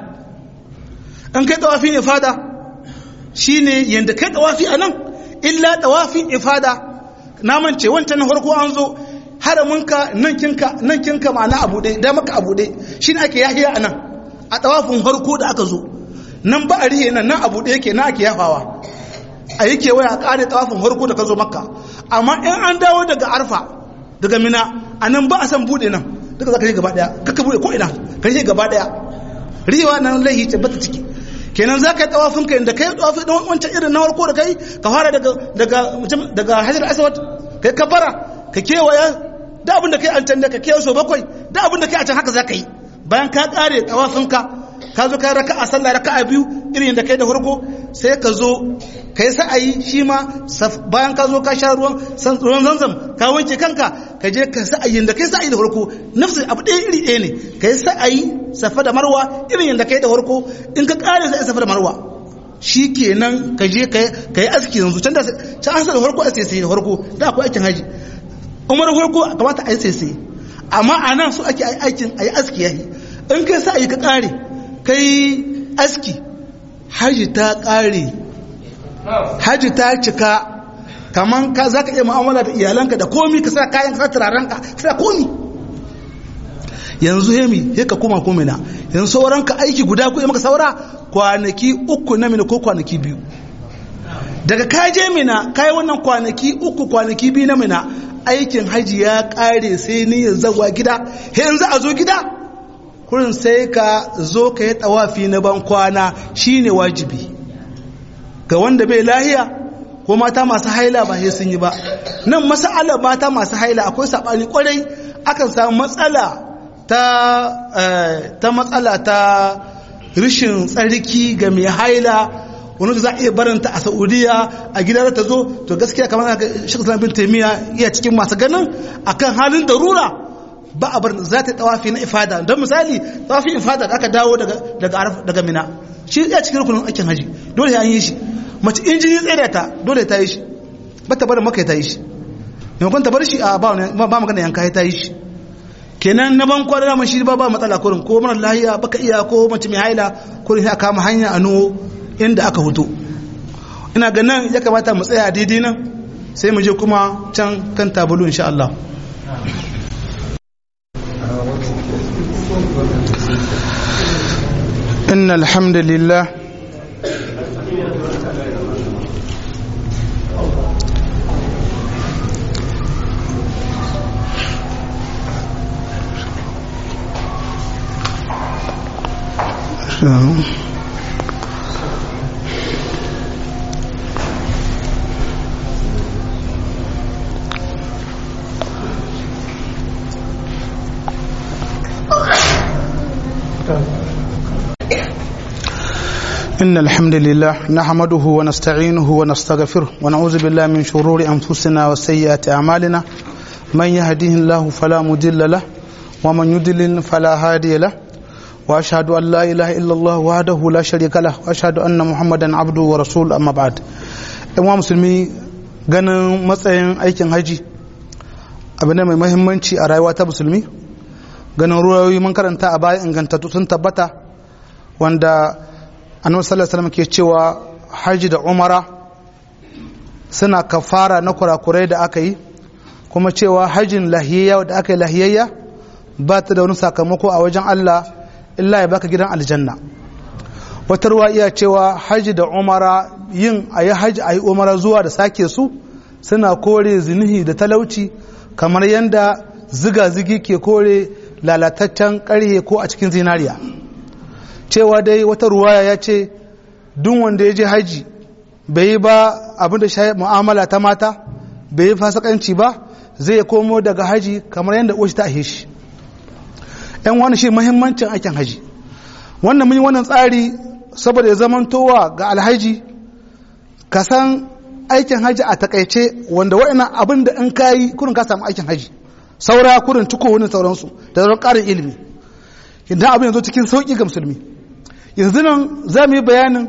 in ka yi tawafin ifada shine yanda kai tawafi a nan illa tawafin ifada na mance wancan na farko an zo haraminka nan kinka nan kinka ma'ana abu ɗaya da maka abu ɗaya shine ake yahiya a nan a tawafin farko da aka zo nan ba a rihe nan nan abu ɗaya ke na ake yafawa a yi kewaye a ƙare tawafin farko da ka zo makka amma in an dawo daga arfa daga mina a nan ba a san buɗe nan duka za ka yi gaba ɗaya kaka buɗe ko ina ka yi gaba ɗaya rihewa nan laihi ce bata ciki kenan za ka yi tawafin ka inda ka yi tawafin ɗan wancan irin na farko da kai ka fara daga daga daga hajar aswad kai ka fara ka kewaya da abin da kai an can da ka kewa so bakwai da abin da kai a can haka za ka yi bayan ka ƙare tawafin ka ka zo ka raka a sallah raka a biyu irin da kai da farko sai ka zo ka yi sa'ayi shi ma bayan ka zo ka sha ruwan ruwan zanzam ka wanke kanka ka je ka sa'ayi da kai sa'ayi da farko nafsi abu ɗaya iri ɗaya ne ka yi sa'ayi safa da marwa irin da kai da farko in ka ƙare sai safa da marwa shi kenan ka je ka yi aski yanzu can da can an da farko a sai da farko da akwai aikin haji umar farko kamata a yi sai amma a nan so ake aikin a yi aski yayi in kai sa'ayi ka ƙare kai aski haji ta ƙare haji ta cika kaman ka za ka iya mu'amala da iyalanka da komi ka sa kayan ka sa turarenka ka sa komi yanzu hemi he ka koma komina yanzu sauranka aiki guda ko maka saura kwanaki uku na mina ko kwanaki biyu daga ka je mina kai wannan kwanaki uku kwanaki biyu na mina aikin haji ya ƙare sai ni ya zawa gida yanzu a zo gida kurin sai ka zo ka yi tawafi na ban kwana shine wajibi ga wanda bai lahiya ko mata masu haila ba sai sun yi ba nan masala mata masu haila akwai sabani kwarai akan samu matsala ta ta matsala ta rishin tsarki ga mai haila wani za a iya baranta a Saudiya a gidan ta zo to gaskiya kamar Sheikh Islam bin Taymiyyah iya cikin masu ganin akan halin darura ba a bar za ta tawafi na ifada don misali tawafi ifada da aka dawo daga daga daga mina shi ya cikin rukunin aikin haji dole an yi shi mace injini tsaye ta dole ta yi shi ba ta bar maka ta yi shi maimakon ta bar shi a ba ba magana yanka ta yi shi kenan na ban kwana mun shi ba ba matsala kurin ko mara lahiya baka iya ko mace mai haila kurin sai aka kama hanya a nuwo inda aka huto ina ga nan ya kamata mu tsaya daidai nan sai mu je kuma can kan tabulu insha Allah. إن الحمد لله إن الحمد لله نحمده ونستعينه ونستغفره ونعوذ بالله من شرور أنفسنا وسيئات أعمالنا من يهديه الله فلا مضل له ومن يضلل فلا هادي له وأشهد أن لا إله إلا الله وحده لا شريك له وأشهد أن محمدا عبده ورسوله أما بعد أيها المسلمين ganin matsayin aikin haji abu ne mai muhimmanci a rayuwa ta musulmi ganin ruwayoyi mun karanta a baya ingantattu sun tabbata wanda annabi sallallahu alaihi wasallam ke cewa haji da umara suna kafara na kurakurai da aka yi kuma cewa hajin lahiyayya da aka yi lahiyayya ba ta da wani sakamako a wajen Allah illa ya baka gidan aljanna wata ruwa iya cewa haji da umara yin ayi haji ayi umara zuwa da sake su suna kore zinihi da talauci kamar yanda ziga zigi ke kore lalataccen ƙarhe ko a cikin zinariya cewa dai wata ruwaya ya ce duk wanda ya je haji bai yi ba abin da shayi mu'amala ta mata bai yi fasikanci ba zai komo daga haji kamar yadda uwa ta ahe shi yan wani shi muhimmancin aikin haji wannan mun yi wannan tsari saboda ya zamantowa ga alhaji ka san aikin haji a takaice wanda wa'ina abin da in kayi kurin ka samu aikin haji saura kurin ciko wani sauransu da zaurin ƙarin ilimi idan abin yanzu cikin sauƙi ga musulmi yanzu nan za mu yi bayanin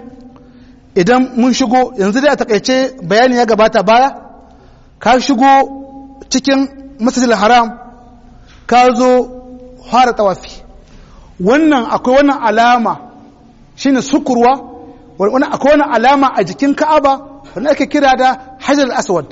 idan mun shigo yanzu dai a takaice bayani ya gabata baya ka shigo cikin masjidil haram ka zo fara tawafi wannan akwai wannan alama shine sukurwa wannan akwai wannan alama a jikin Ka'aba wanda ake kira da Hajar al-Aswad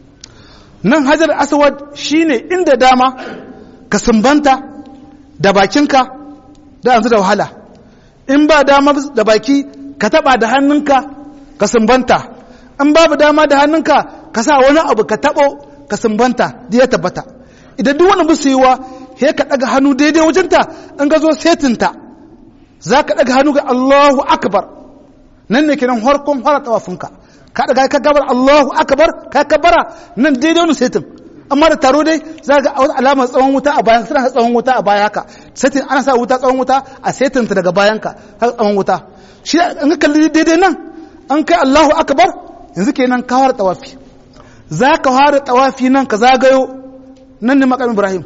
nan Hajar al-Aswad shine inda dama ka sumbanta da bakinka da yanzu da wahala in ba dama da baki ka taba da hannunka ka sumbanta in babu dama da hannunka ka sa wani abu ka tabo ka sumbanta da ya tabbata idan duk wani musu yiwa sai ka daga hannu daidai wajenta in ga zo setinta za ka daga hannu ga Allahu akbar nan ne kenan harkon fara tawafinka ka daga ka gabar Allahu akbar ka kabara nan daidai wani setin amma da taro dai za ga alamar tsawon wuta a bayan suna tsawon wuta a baya haka setin ana sa wuta tsawon wuta a setinta daga bayanka har tsawon wuta shi an ka kalli daidai nan an kai Allahu akbar yanzu kenan ka fara tawafi za ka fara tawafi nan ka zagayo nan ne makamin Ibrahim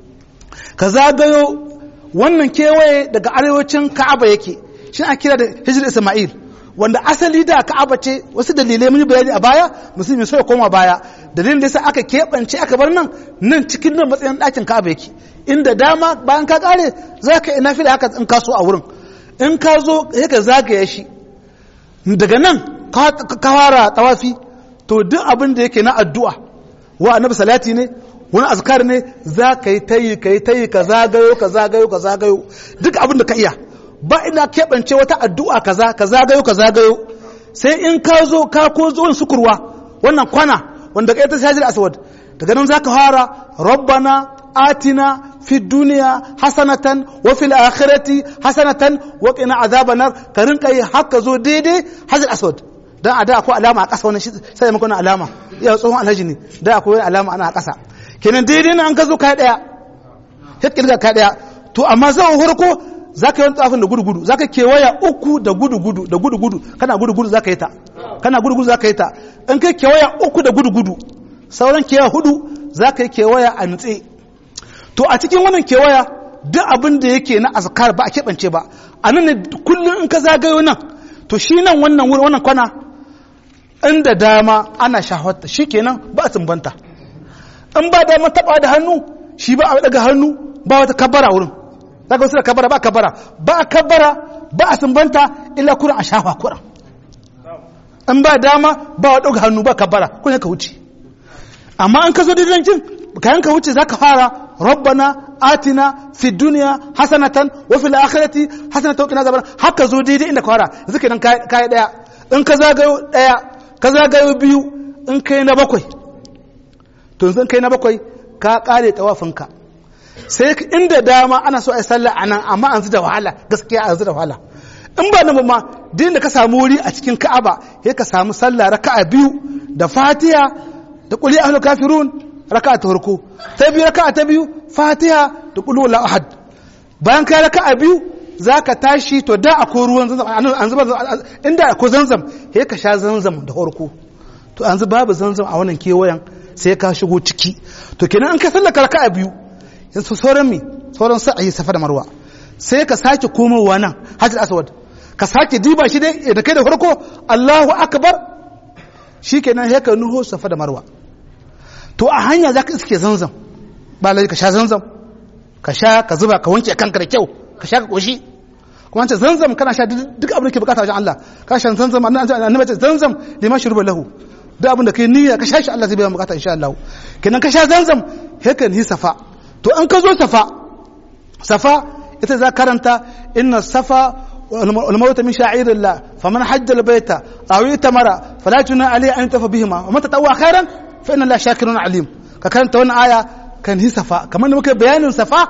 ka zagayo wannan kewaye daga arewacin Ka'aba yake shi a kira da Hijr Isma'il wanda asali da Ka'aba ce wasu dalilai mun bayani a baya musulmi sai koma baya dalilin da yasa aka kebance aka bar nan nan cikin nan matsayin ɗakin Ka'aba yake inda dama bayan ka kare zaka ina fila haka in ka so a wurin in ka zo ka zagaya shi daga nan ka fara tawafi to duk abin da yake na addu'a wa annabi salati ne wani azkar ne za ka yi tayi ka yi tayi ka zagayo ka zagayo ka zagayo duk abin da ka iya ba ina keɓance wata addu'a kaza ka zagayo ka zagayo sai in ka zo ka ko zo sukurwa wannan kwana wanda ka yi ta Hajar Aswad daga nan za ka fara rabbana atina fi duniya hasanatan wa fil akhirati hasanatan wa qina azaban nar ka rinka yi haka zo daidai Hajar Aswad dan a da akwai alama a ƙasa wannan shi sai maka wannan alama ya tsohon alhaji ne da akwai alama ana a ƙasa kenan daidai nan an ka zo kai daya sai kirga kai daya to amma zan horko zaka yi tsafin da gudu-gudu zaka kewaya uku da gudu-gudu da gudu-gudu kana gudu-gudu zaka yi ta kana gudu-gudu zaka yi ta in kai kewaya uku da gudu-gudu sauran kewaya hudu zaka yi kewaya a nutse to a cikin wannan kewaya duk abin da yake na azkar ba a keɓance ba a nan ne kullum in ka zagayo nan to shi nan wannan wurin wannan kwana inda dama ana shahwata shikenan ba a tumbanta in ba dama taba da hannu shi ba a daga hannu ba wata kabbara wurin daga wasu da kabbara ba kabbara ba kabbara ba a sumbanta illa kuran a shafa kuran in ba dama ba wa daga hannu ba kabbara kun ka wuce amma an ka zo da jin kayan ka wuce zaka fara rabbana atina fi dunya hasanatan wa fil akhirati hasanatan wa qina azaban haka zo daidai inda ka fara yanzu kenan kai daya in ka zagayo daya ka zagayo biyu in kai na bakwai to yanzu in kai na bakwai ka kare tawafinka sai inda dama ana so a yi sallah anan amma an zu da wahala gaskiya an zu da wahala in ba nan ma din da ka samu wuri a cikin Ka'aba sai ka samu sallah raka'a biyu da Fatiha da qul ya ahlul kafirun raka'a ta farko ta biyu raka'a ta biyu Fatiha da qul huwallahu ahad bayan ka raka'a biyu zaka tashi to da akwai ruwan zanzam an zuba inda akwai zanzam sai ka sha zanzam da farko to an zuba babu zanzam a wannan kewayen sai ka shigo ciki to kenan an ka sallaka raka'a biyu yanzu sauran mi sauran sa'i safa da marwa sai ka sake komowa nan Hajar Aswad ka sake diba shi dai da kai da farko Allahu akbar shikenan sai ka nuho safa da marwa to a hanya zaka iske zanzam ba lai ka sha zanzam ka sha ka zuba ka wanke kanka da kyau ka sha ka koshi kuma ce zanzam kana sha duk abin da ke bukata wajen Allah ka sha zanzam annabi ce zanzam liman shurba lahu duk abin da kai niyya ka sha shi Allah zai biya bukata insha Allah kenan ka sha zanzam sai ka ni safa to an ka zo safa safa ita za karanta inna safa wal mawta min sha'irillah faman hajja al bayta aw itamara fala tuna alayhi an tafa bihima wa man tatawwa khairan fa inna allaha shakirun alim ka karanta wannan aya kan hi safa kamar da muke bayanin safa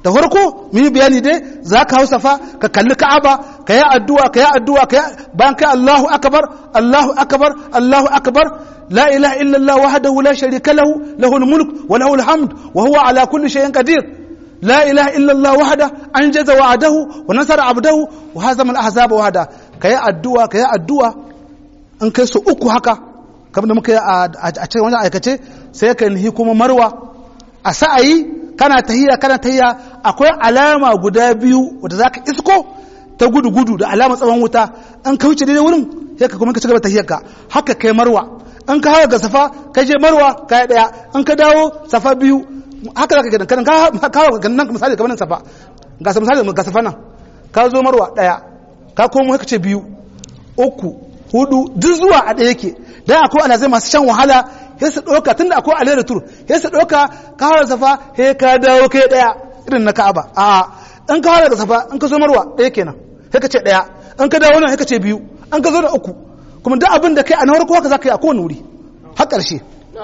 da farko mun yi bayani dai za ka hau safa ka kalli ka'aba ka yi addu'a ka yi addu'a ka bayan kai Allahu akbar Allahu akbar Allahu akbar la ilaha illa Allah wahdahu la sharika lahu lahul mulk wa lahul hamd wa huwa ala kulli shay'in qadir la ilaha illa Allah wahda anjaza wa'adahu wa nasara abdahu wa hazama al-ahzab wahda ka yi addu'a ka yi addu'a an kai su uku haka kamar da muka yi a cikin wajen aikace sai ka nihi kuma marwa a sa'ayi kana tahiyya kana tahiyya akwai alama guda biyu wanda zaka isko ta gudu gudu da alama tsawon wuta an ka wuce daidai wurin sai ka kuma ka cigaba tahiyyar ka haka kai marwa an ka hawa ga safa ka je marwa kai daya an ka dawo safa biyu haka zaka gidan kan ka hawa ga nan misali kamar nan safa ga misali ga safa nan ka zo marwa daya ka komo haka ce biyu uku hudu duk zuwa a daya yake dan akwai alazai masu shan wahala sai su ɗauka tun da akwai alayyar tur sai su ɗauka ka hawa safa sai ka dawo kai ɗaya irin na ka'aba a in ka hawa daga safa in ka zo marwa ɗaya kenan sai ka ce ɗaya in ka dawo nan sai ka ce biyu in ka zo da uku kuma duk abin da kai a na farko haka za ka yi a kowane wuri har ƙarshe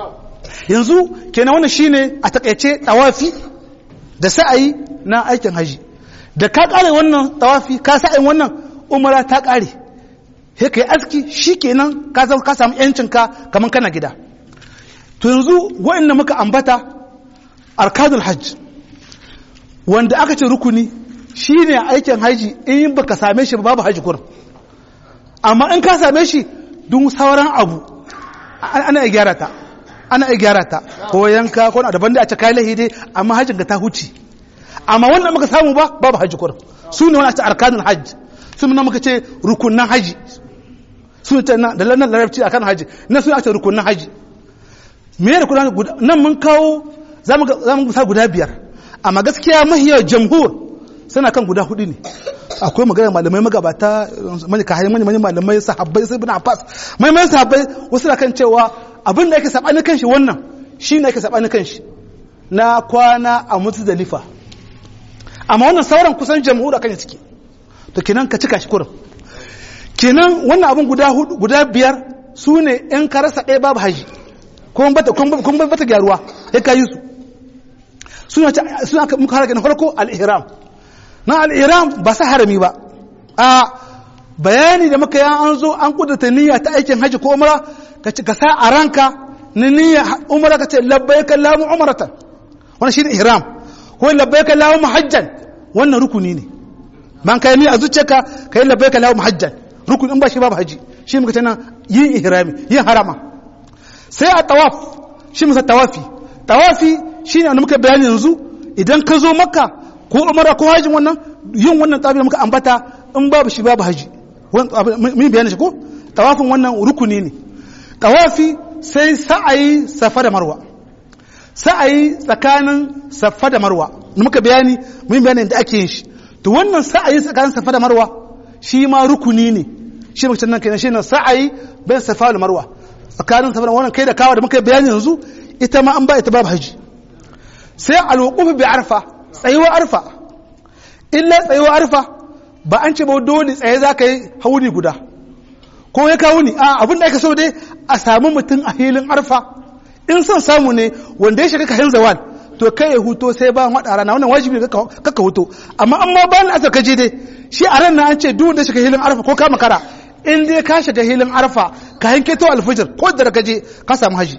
yanzu kenan wannan shine a takaice tawafi da sa'ayi na aikin haji da ka ƙare wannan tawafi ka sa'ayin wannan umara ta ƙare sai ka yi aski shikenan ka ka samu yancinka kamar kana gida to yanzu wa'anda muka ambata arkanul hajj wanda aka ce rukuni shine aikin haji in baka same shi babu haji kurin amma in ka same shi duk sauran abu ana gyara ta ana gyara ta ko yanka ko daban da a ce kai lahidi amma hajjin ga ta huce amma wannan muka samu ba babu haji kurin su ne wannan arkanul hajj su ne muka ce rukunan haji su ne da lannan larabci akan haji na su ake rukunan haji me da kuna nan mun kawo za mu sa guda biyar amma gaskiya mahiyar jamhur suna kan guda hudu ne akwai magana malamai magabata mani ka mani mani malamai sahabbai sai ibn Abbas mai mai sahabbai wasu na kan cewa abin da yake sabani kanshi wannan shine yake sabani kanshi na kwana a Muzdalifa amma wannan sauran kusan jamhur akan ciki to kenan ka cika shi kurin kenan wannan abin guda hudu guda biyar sune in ka rasa ɗaya babu haji kun bata kun bata gyaruwa sai ka yi su suna suna muka haraka na farko al-ihram na al-ihram ba sa harami ba a bayani da muka yi an zo an kudurta niyya ta aikin haji ko umra ka ci ka sa a ranka ni niyya umra ka ce labbaika allahumma umratan wannan shine ihram ko labbaika allahumma hajjan wannan rukuni ne man kai ni a zuciyarka kai labbaika allahumma hajjan rukuni in ba shi babu haji shi muka tana yin ihrami yin harama sai a tawaf shi musa tawafi tawafi shine wanda muka bayani yanzu idan ka zo makka ko umara ko hajin wannan yin wannan tawafi da muka ambata in babu shi babu haji mun bayani shi ko tawafin wannan rukuni ne tawafi sai sa'ayi safa da marwa sa'ayi tsakanin safa da marwa muka bayani mun bayani da ake yin shi to wannan sa'ayi tsakanin safa da marwa shi ma rukuni ne shi muka nan kenan shine sa'ayi bayan safa da marwa tsakanin safa da wannan kai da kawo da muka bayani yanzu ita ma an ba ita babu haji sai alwuquf bi arfa tsayuwa arfa illa tsayuwa arfa ba an ce ba dole tsaye zaka yi hauri guda ko ya kawo ni a abin da aka so dai a samu mutum a hilin arfa in son samu ne wanda ya shiga kahin zawal to kai ya huto sai ba hada rana wannan wajibi kaka huto amma amma bayan asar ka je dai shi a ran nan an ce duk wanda shiga hilin arfa ko ka makara in dai ka shiga hilin arfa ka hanke to alfijir ko da ka je ka samu haji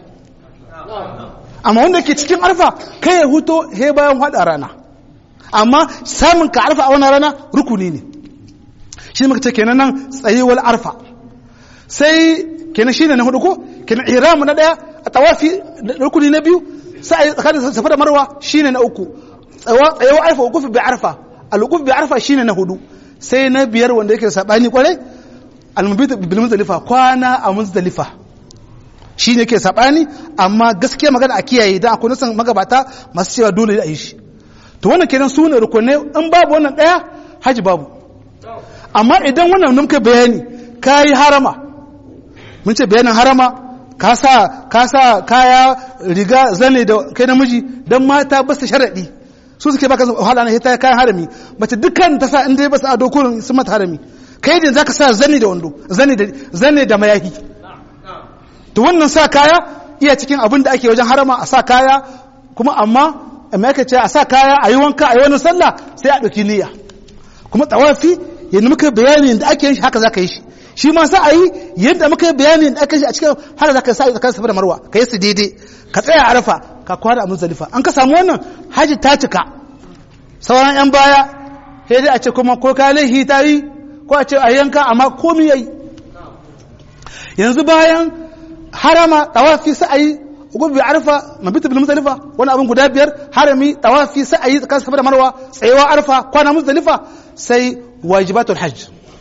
amma wanda ke cikin arfa kai ya huto he bayan hada rana amma samun ka arfa a wannan rana rukuni ne shi muka ce kenan nan tsayuwar arfa sai kenan shine na hudu ko kenan ihramu na daya a tawafi rukuni na biyu sai tsakanin safa da marwa shine na uku tsayuwar arfa ukufi bi arfa al-ukuf bi arfa shine na hudu sai na biyar wanda yake sabani kwarai al-mubit bil muzdalifa kwana a muzdalifa shi ne ke saɓani amma gaskiya magana a kiyaye da akwai nasan magabata masu cewa dole a yi shi to wannan kenan su ne rukunai in babu wannan ɗaya haji babu amma idan wannan numka bayani ka yi harama mun ce bayanin harama ka sa ka sa kaya riga zane da kai namiji dan mata ba su sharaɗi su suke baka wahala na ta kayan harami mace dukkan ta sa in dai ba su ado kurin sun mata harami kai din zaka sa zane da wando zane da zane da mayahi to wannan sa kaya iya cikin abin da ake wajen harama a sa kaya kuma amma amma yake ce a sa kaya a yi wanka a yi wani sallah sai a ɗauki niyya kuma tawafi yadda muka bayani yadda ake yin shi haka za ka yi shi shi ma sa a yi yadda muka yi bayani yadda ake yi a cikin haka za ka sa yi tsakanin safa da marwa ka yi su daidai ka tsaya a arafa ka kwana a muzdalifa an ka samu wannan haji ta cika sauran yan baya sai dai a ce kuma ko ka laihi ta yi ko a ce a yanka amma komi yayi yanzu bayan harama tawafi sa a yi gobe arfa mabita bil muzdalifa wani abin guda biyar harami tawafi sa a yi tsakanin safa da marwa tsayewa arfa kwana muzdalifa sai wajibatul hajj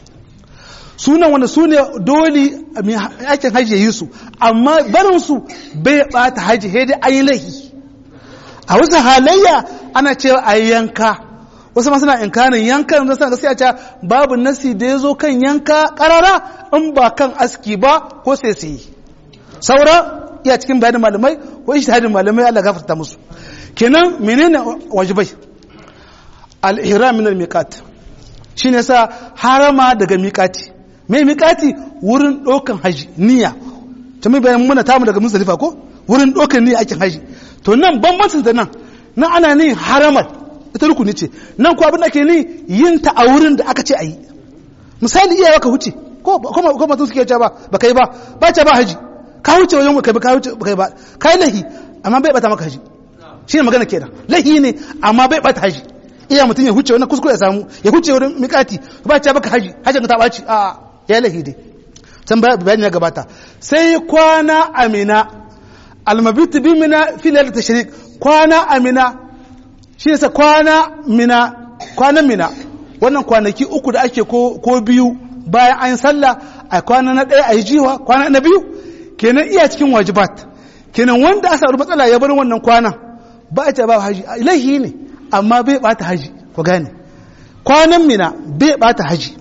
sunan wanda su ne dole aikin hajji ya yi su amma barinsu bai bata hajji sai dai ayi lahi a wasu halayya ana cewa a yanka wasu masu na inkarin yankan da suna gaskiya cewa babu nasi da ya zo kan yanka karara in ba kan aski ba ko sai sai saura iya cikin bayanin malamai ko ijtihadin malamai Allah gafarta musu kenan menene wajibai al-ihram min al-miqat shine yasa harama daga miqati mai miƙati wurin ɗaukan haji niyya ta mai bayan muna tamu daga muzdalifa ko wurin ɗaukan niyya aikin haji to nan bambancin da nan nan ana ni haramar ita rukuni ce nan ko abin da ake ni yin ta a wurin da aka ce a yi misali iyawa ka huce ko kuma ko mutum suke cewa ba ba kai ba ba ce ba haji ka huce wajen ka ka huce ba kai ba kai lahi amma bai bata maka haji shine magana kenan lahi ne amma bai bata haji iya mutum ya huce wannan kuskure ya samu ya huce wurin miƙati ba ce baka haji hajin ka ta baci a ya lahidi san bayani ya gabata sai kwana amina almabit bi mina fi lailat tashrik kwana amina shi yasa kwana mina kwana mina wannan kwanaki uku da ake ko ko biyu bayan an sallah a kwana na daya ayi jiwa kwana na biyu kenan iya cikin wajibat kenan wanda aka rubuta matsala ya bar wannan kwana ba ta ba haji ilahi ne amma bai bata haji ku gane kwanan mina bai bata haji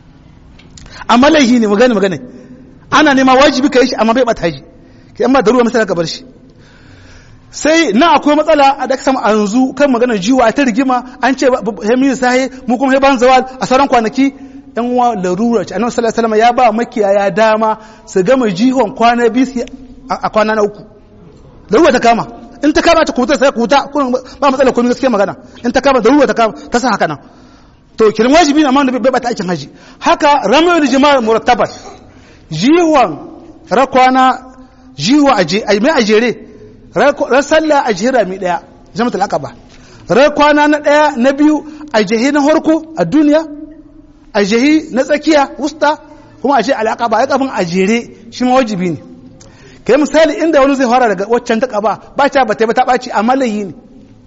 amma laihi ne magana magana ana nema wajibi ka yi shi amma bai bata haji ke amma da ruwa misali ka bar shi sai na akwai matsala a da ka samu a yanzu kan magana jiwa a ta rigima an ce hemi sahi mu kuma he ban zawal a sauran kwanaki yan uwa larura ce annabi sallallahu alaihi wasallam ya ba makiyaya dama su gama jihon kwana biyu a kwana na uku larura ta kama in ta kama ta kuta sai kuta ba matsala komai gaskiya magana in ta kama larura ta kama ta sa haka nan to kirin wajibi ne amma da bai bata aikin haji haka ramayul jima'a murattabat jiwan rakwana jiwa aje ai mai ajere ran sallah ajira mi daya jama'atul aqaba rakwana na daya na biyu ajehi na harko a duniya ajehi na tsakiya wusta kuma aje al-aqaba ai kafin ajere shi ma wajibi ne kai misali inda wani zai fara daga waccan ta kaba ba ta bata ba ta baci amma lahi ne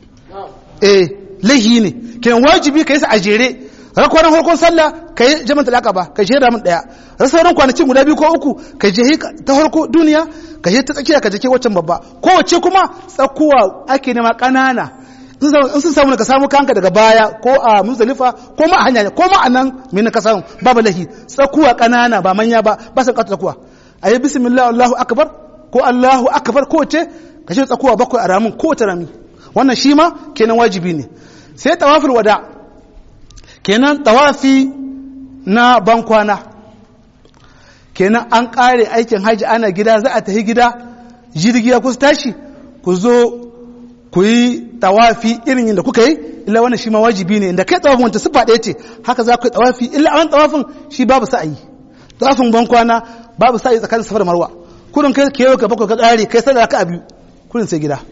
eh lahi ne kenan wajibi kai sa ajere rakwaran harkon sallah kai jama'an talaka ba kai jera min daya rasauran kwanakin guda biyu ko uku kai je ta harko duniya kai je ta tsakiya ka je waccan babba kowace kuma tsakuwa ake nema kanana in sun samu ka samu kanka daga baya ko a muzdalifa ko ma a hanya ko ma a nan min ka samu babu lahi tsakuwa kanana ba manya ba ba san kata tsakuwa ayi bismillah Allahu akbar ko Allahu akbar kowace ka je tsakuwa bakwai a ramin kowace rami wannan shi ma kenan wajibi ne sai tawaful wada kenan tawafi na bankwana kenan an kare aikin haji ana gida za a tafi gida jirgi ya kusa tashi ku zo ku yi tawafi irin yadda kuka yi illa wannan shi ma wajibi ne inda kai tawafin wanta sifa ɗaya ce haka za ku yi tawafi illa an tawafin shi babu sa'ayi tawafin bankwana babu sa'ayi tsakanin safa da marwa kurin kai kewa ka bakwai ka kare kai sallah ka biyu kurin sai gida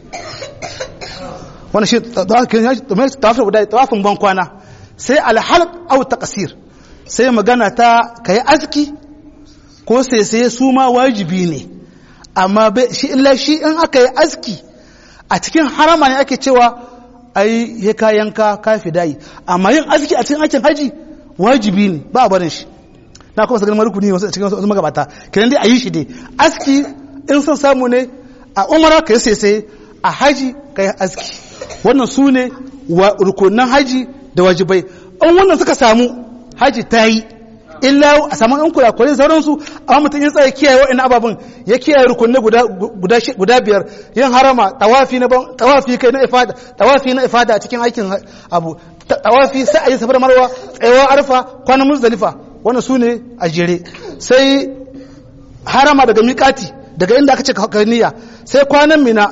wannan shi tawafin guda tawafin bankwana sai alhalq au taqsir sai magana ta kai aski ko sai sai su ma wajibi ne amma shi illa shi in aka yi aski a cikin harama ne ake cewa ai ya kayanka kafi dai amma yin aski a cikin aikin haji wajibi ne ba a barin shi na kuma sanin marukuni wasu a cikin wasu magabata kenan dai a yi shi dai aski in son samu ne a umara kai sai sai a haji kai aski wannan su ne rukunan haji da wajibai in wannan suka samu haji ta yi illa a samu ɗan kurakurai sauransu amma mutum ya tsaye kiyaye wa'in ababen ya kiyaye rukunai guda biyar yin harama tawafi na tawafi kai na ifada tawafi na ifada a cikin aikin abu tawafi sai a yi safar marwa tsayawa arfa kwanan muzdalifa wannan su ne a jere sai harama daga miƙati daga inda aka ce ka niyya sai kwanan mina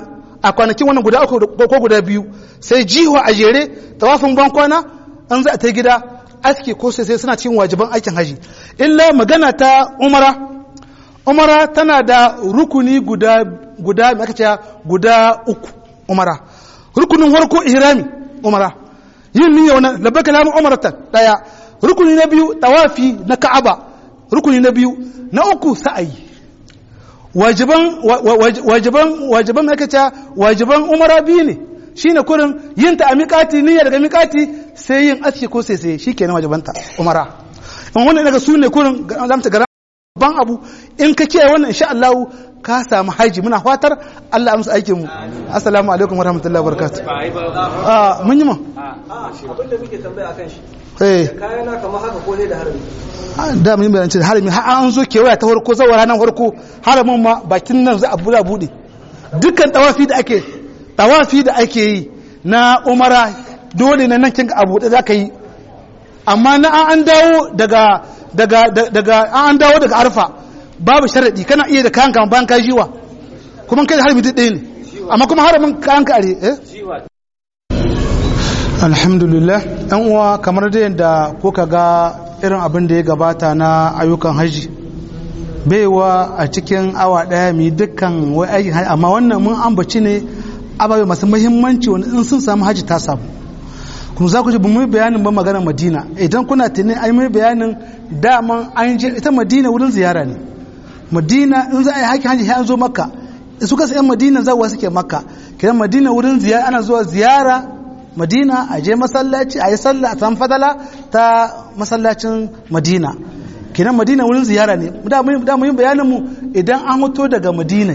a kwanakin wannan guda uku ko guda biyu sai jiho a jere tawafin ban kwana an za a ta gida aski ko sai sai suna cikin wajiban aikin haji illa magana ta umara umara tana da rukuni guda guda me aka ce guda uku umara rukunin farko ihrami umara yin niyya wannan labbaika lamu umratan daya rukuni na biyu tawafi na ka'aba rukuni na biyu na uku sa'ayi wajiban wajiban wajiban me aka ce wajiban umara biyu ne shine kurin yin ta a miƙati niyya daga miƙati sai yin aski ko sai sai shikenan wajibanta umara in wannan daga sunne kurin zamta garan ban abu in ka kiyaye wannan insha Allah ka samu haji muna fatar Allah amsa aikin mu assalamu alaikum warahmatullahi wabarakatuh ah mun yi ma abin da muke tambaya akan shi eh kayana kamar haka ko ne da harami da mun yi bayanin harami har an zo kewaya ta farko zawara nan farko haramin ma bakin nan za a buɗe bude dukkan tawafi da ake tawafi da ake yi na umara dole ne nan kin abu da zaka yi amma na an dawo daga daga daga an dawo daga arfa babu sharadi kana iya da kayan kan bayan ka jiwa kuma kai harbi ɗaya ne amma kuma haramin kayan ka are eh alhamdulillah ɗan uwa kamar da yadda kuka ga irin abin da ya gabata na ayyukan haji baiwa a cikin awa ɗaya mai dukkan wai aikin haji amma wannan mun ambaci ne ababe masu muhimmanci wanda in sun samu haji ta samu kuma za ku ji mu bayanin ba magana Madina idan kuna tuni ai mai bayanin daman an je ita Madina wurin ziyara ne Madina in za a yi haƙin haji sai an zo Makka su kasa yan Madina zawa suke Makka kiran Madina wurin ziyara ana zuwa ziyara Madina a je masallaci a yi sallah a san fadala ta masallacin Madina kiran Madina wurin ziyara ne da mu yi bayanin mu idan an hoto daga Madina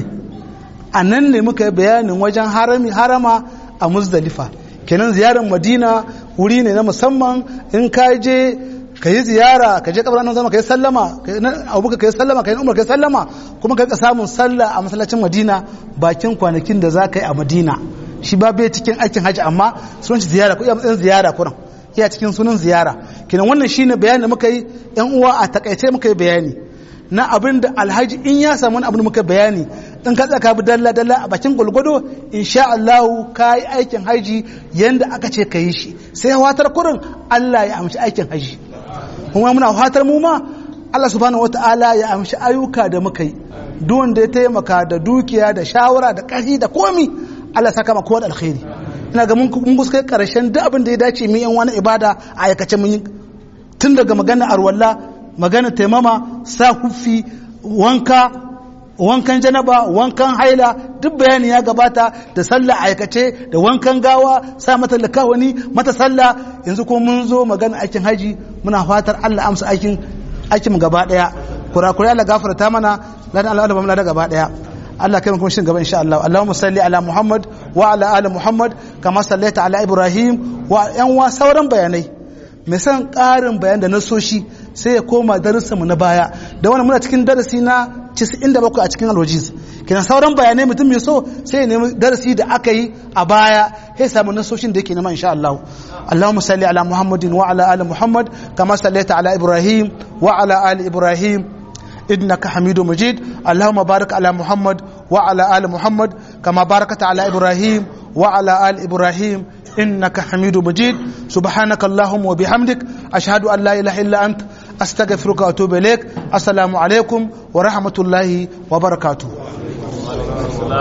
a nan ne muka yi bayanin wajen harami harama a Muzdalifa kenan ziyarar Madina wuri ne na musamman in ka je ka yi ziyara ka je kabarin nan zama ka yi sallama abubuwa ka yi sallama ka yi umar ka yi sallama kuma ka samun sallah a masallacin Madina bakin kwanakin da za ka yi a Madina shi ba bai cikin aikin hajji amma sunan shi ziyara ko iya matsayin ziyara kuran iya cikin sunan ziyara kenan wannan shine bayani da muka yi yan uwa a takaice muka yi bayani na abin da alhaji in ya samu wani abin da muka bayani in ka tsaka bi dalla dalla a bakin gulgudo insha Allah ka yi aikin haji yanda aka ce ka yi shi sai watar kurin Allah ya amshi aikin haji kuma muna fatar mu ma Allah subhanahu wataala ya amshi ayyuka da muka yi duk wanda ya taimaka da dukiya da shawara da ƙarfi da komi Allah saka maka kowa da alkhairi ina ga mun guska karshen duk abin da ya dace mu yan wani ibada a aikace mun yi tun daga magana arwalla magana taimama sa kufi wanka wankan janaba wankan haila duk bayani ya gabata da sallah aikace da wankan gawa sa mata lakawani mata sallah yanzu ko mun zo magana aikin haji muna fatar Allah amsa aikin aikin gaba daya kurakurai Allah gafarta mana ladan Allah ba mu da gaba daya Allah kai kuma shin gaba insha Allah Allahumma salli ala Muhammad wa ala ali Muhammad kama sallaita ala Ibrahim wa yan wa sauran bayanai mai san ƙarin bayan da nasoshi sai ya koma darussanmu na baya da wannan muna cikin darasi na casa'in da bakwai a cikin alwajiz kenan sauran bayanai mutum mai so sai ya nemi darasi da aka yi a baya sai samu nasoshin da yake nema insha Allah Allahumma salli ala Muhammadin wa ala ali Muhammad kama sallaita ala Ibrahim wa ala ali Ibrahim إنك حميد مجيد اللهم بارك على محمد وعلى آل محمد كما باركت على إبراهيم وعلى آل إبراهيم إنك حميد مجيد سبحانك اللهم وبحمدك أشهد أن لا إله إلا أنت أستغفرك وأتوب إليك السلام عليكم ورحمة الله وبركاته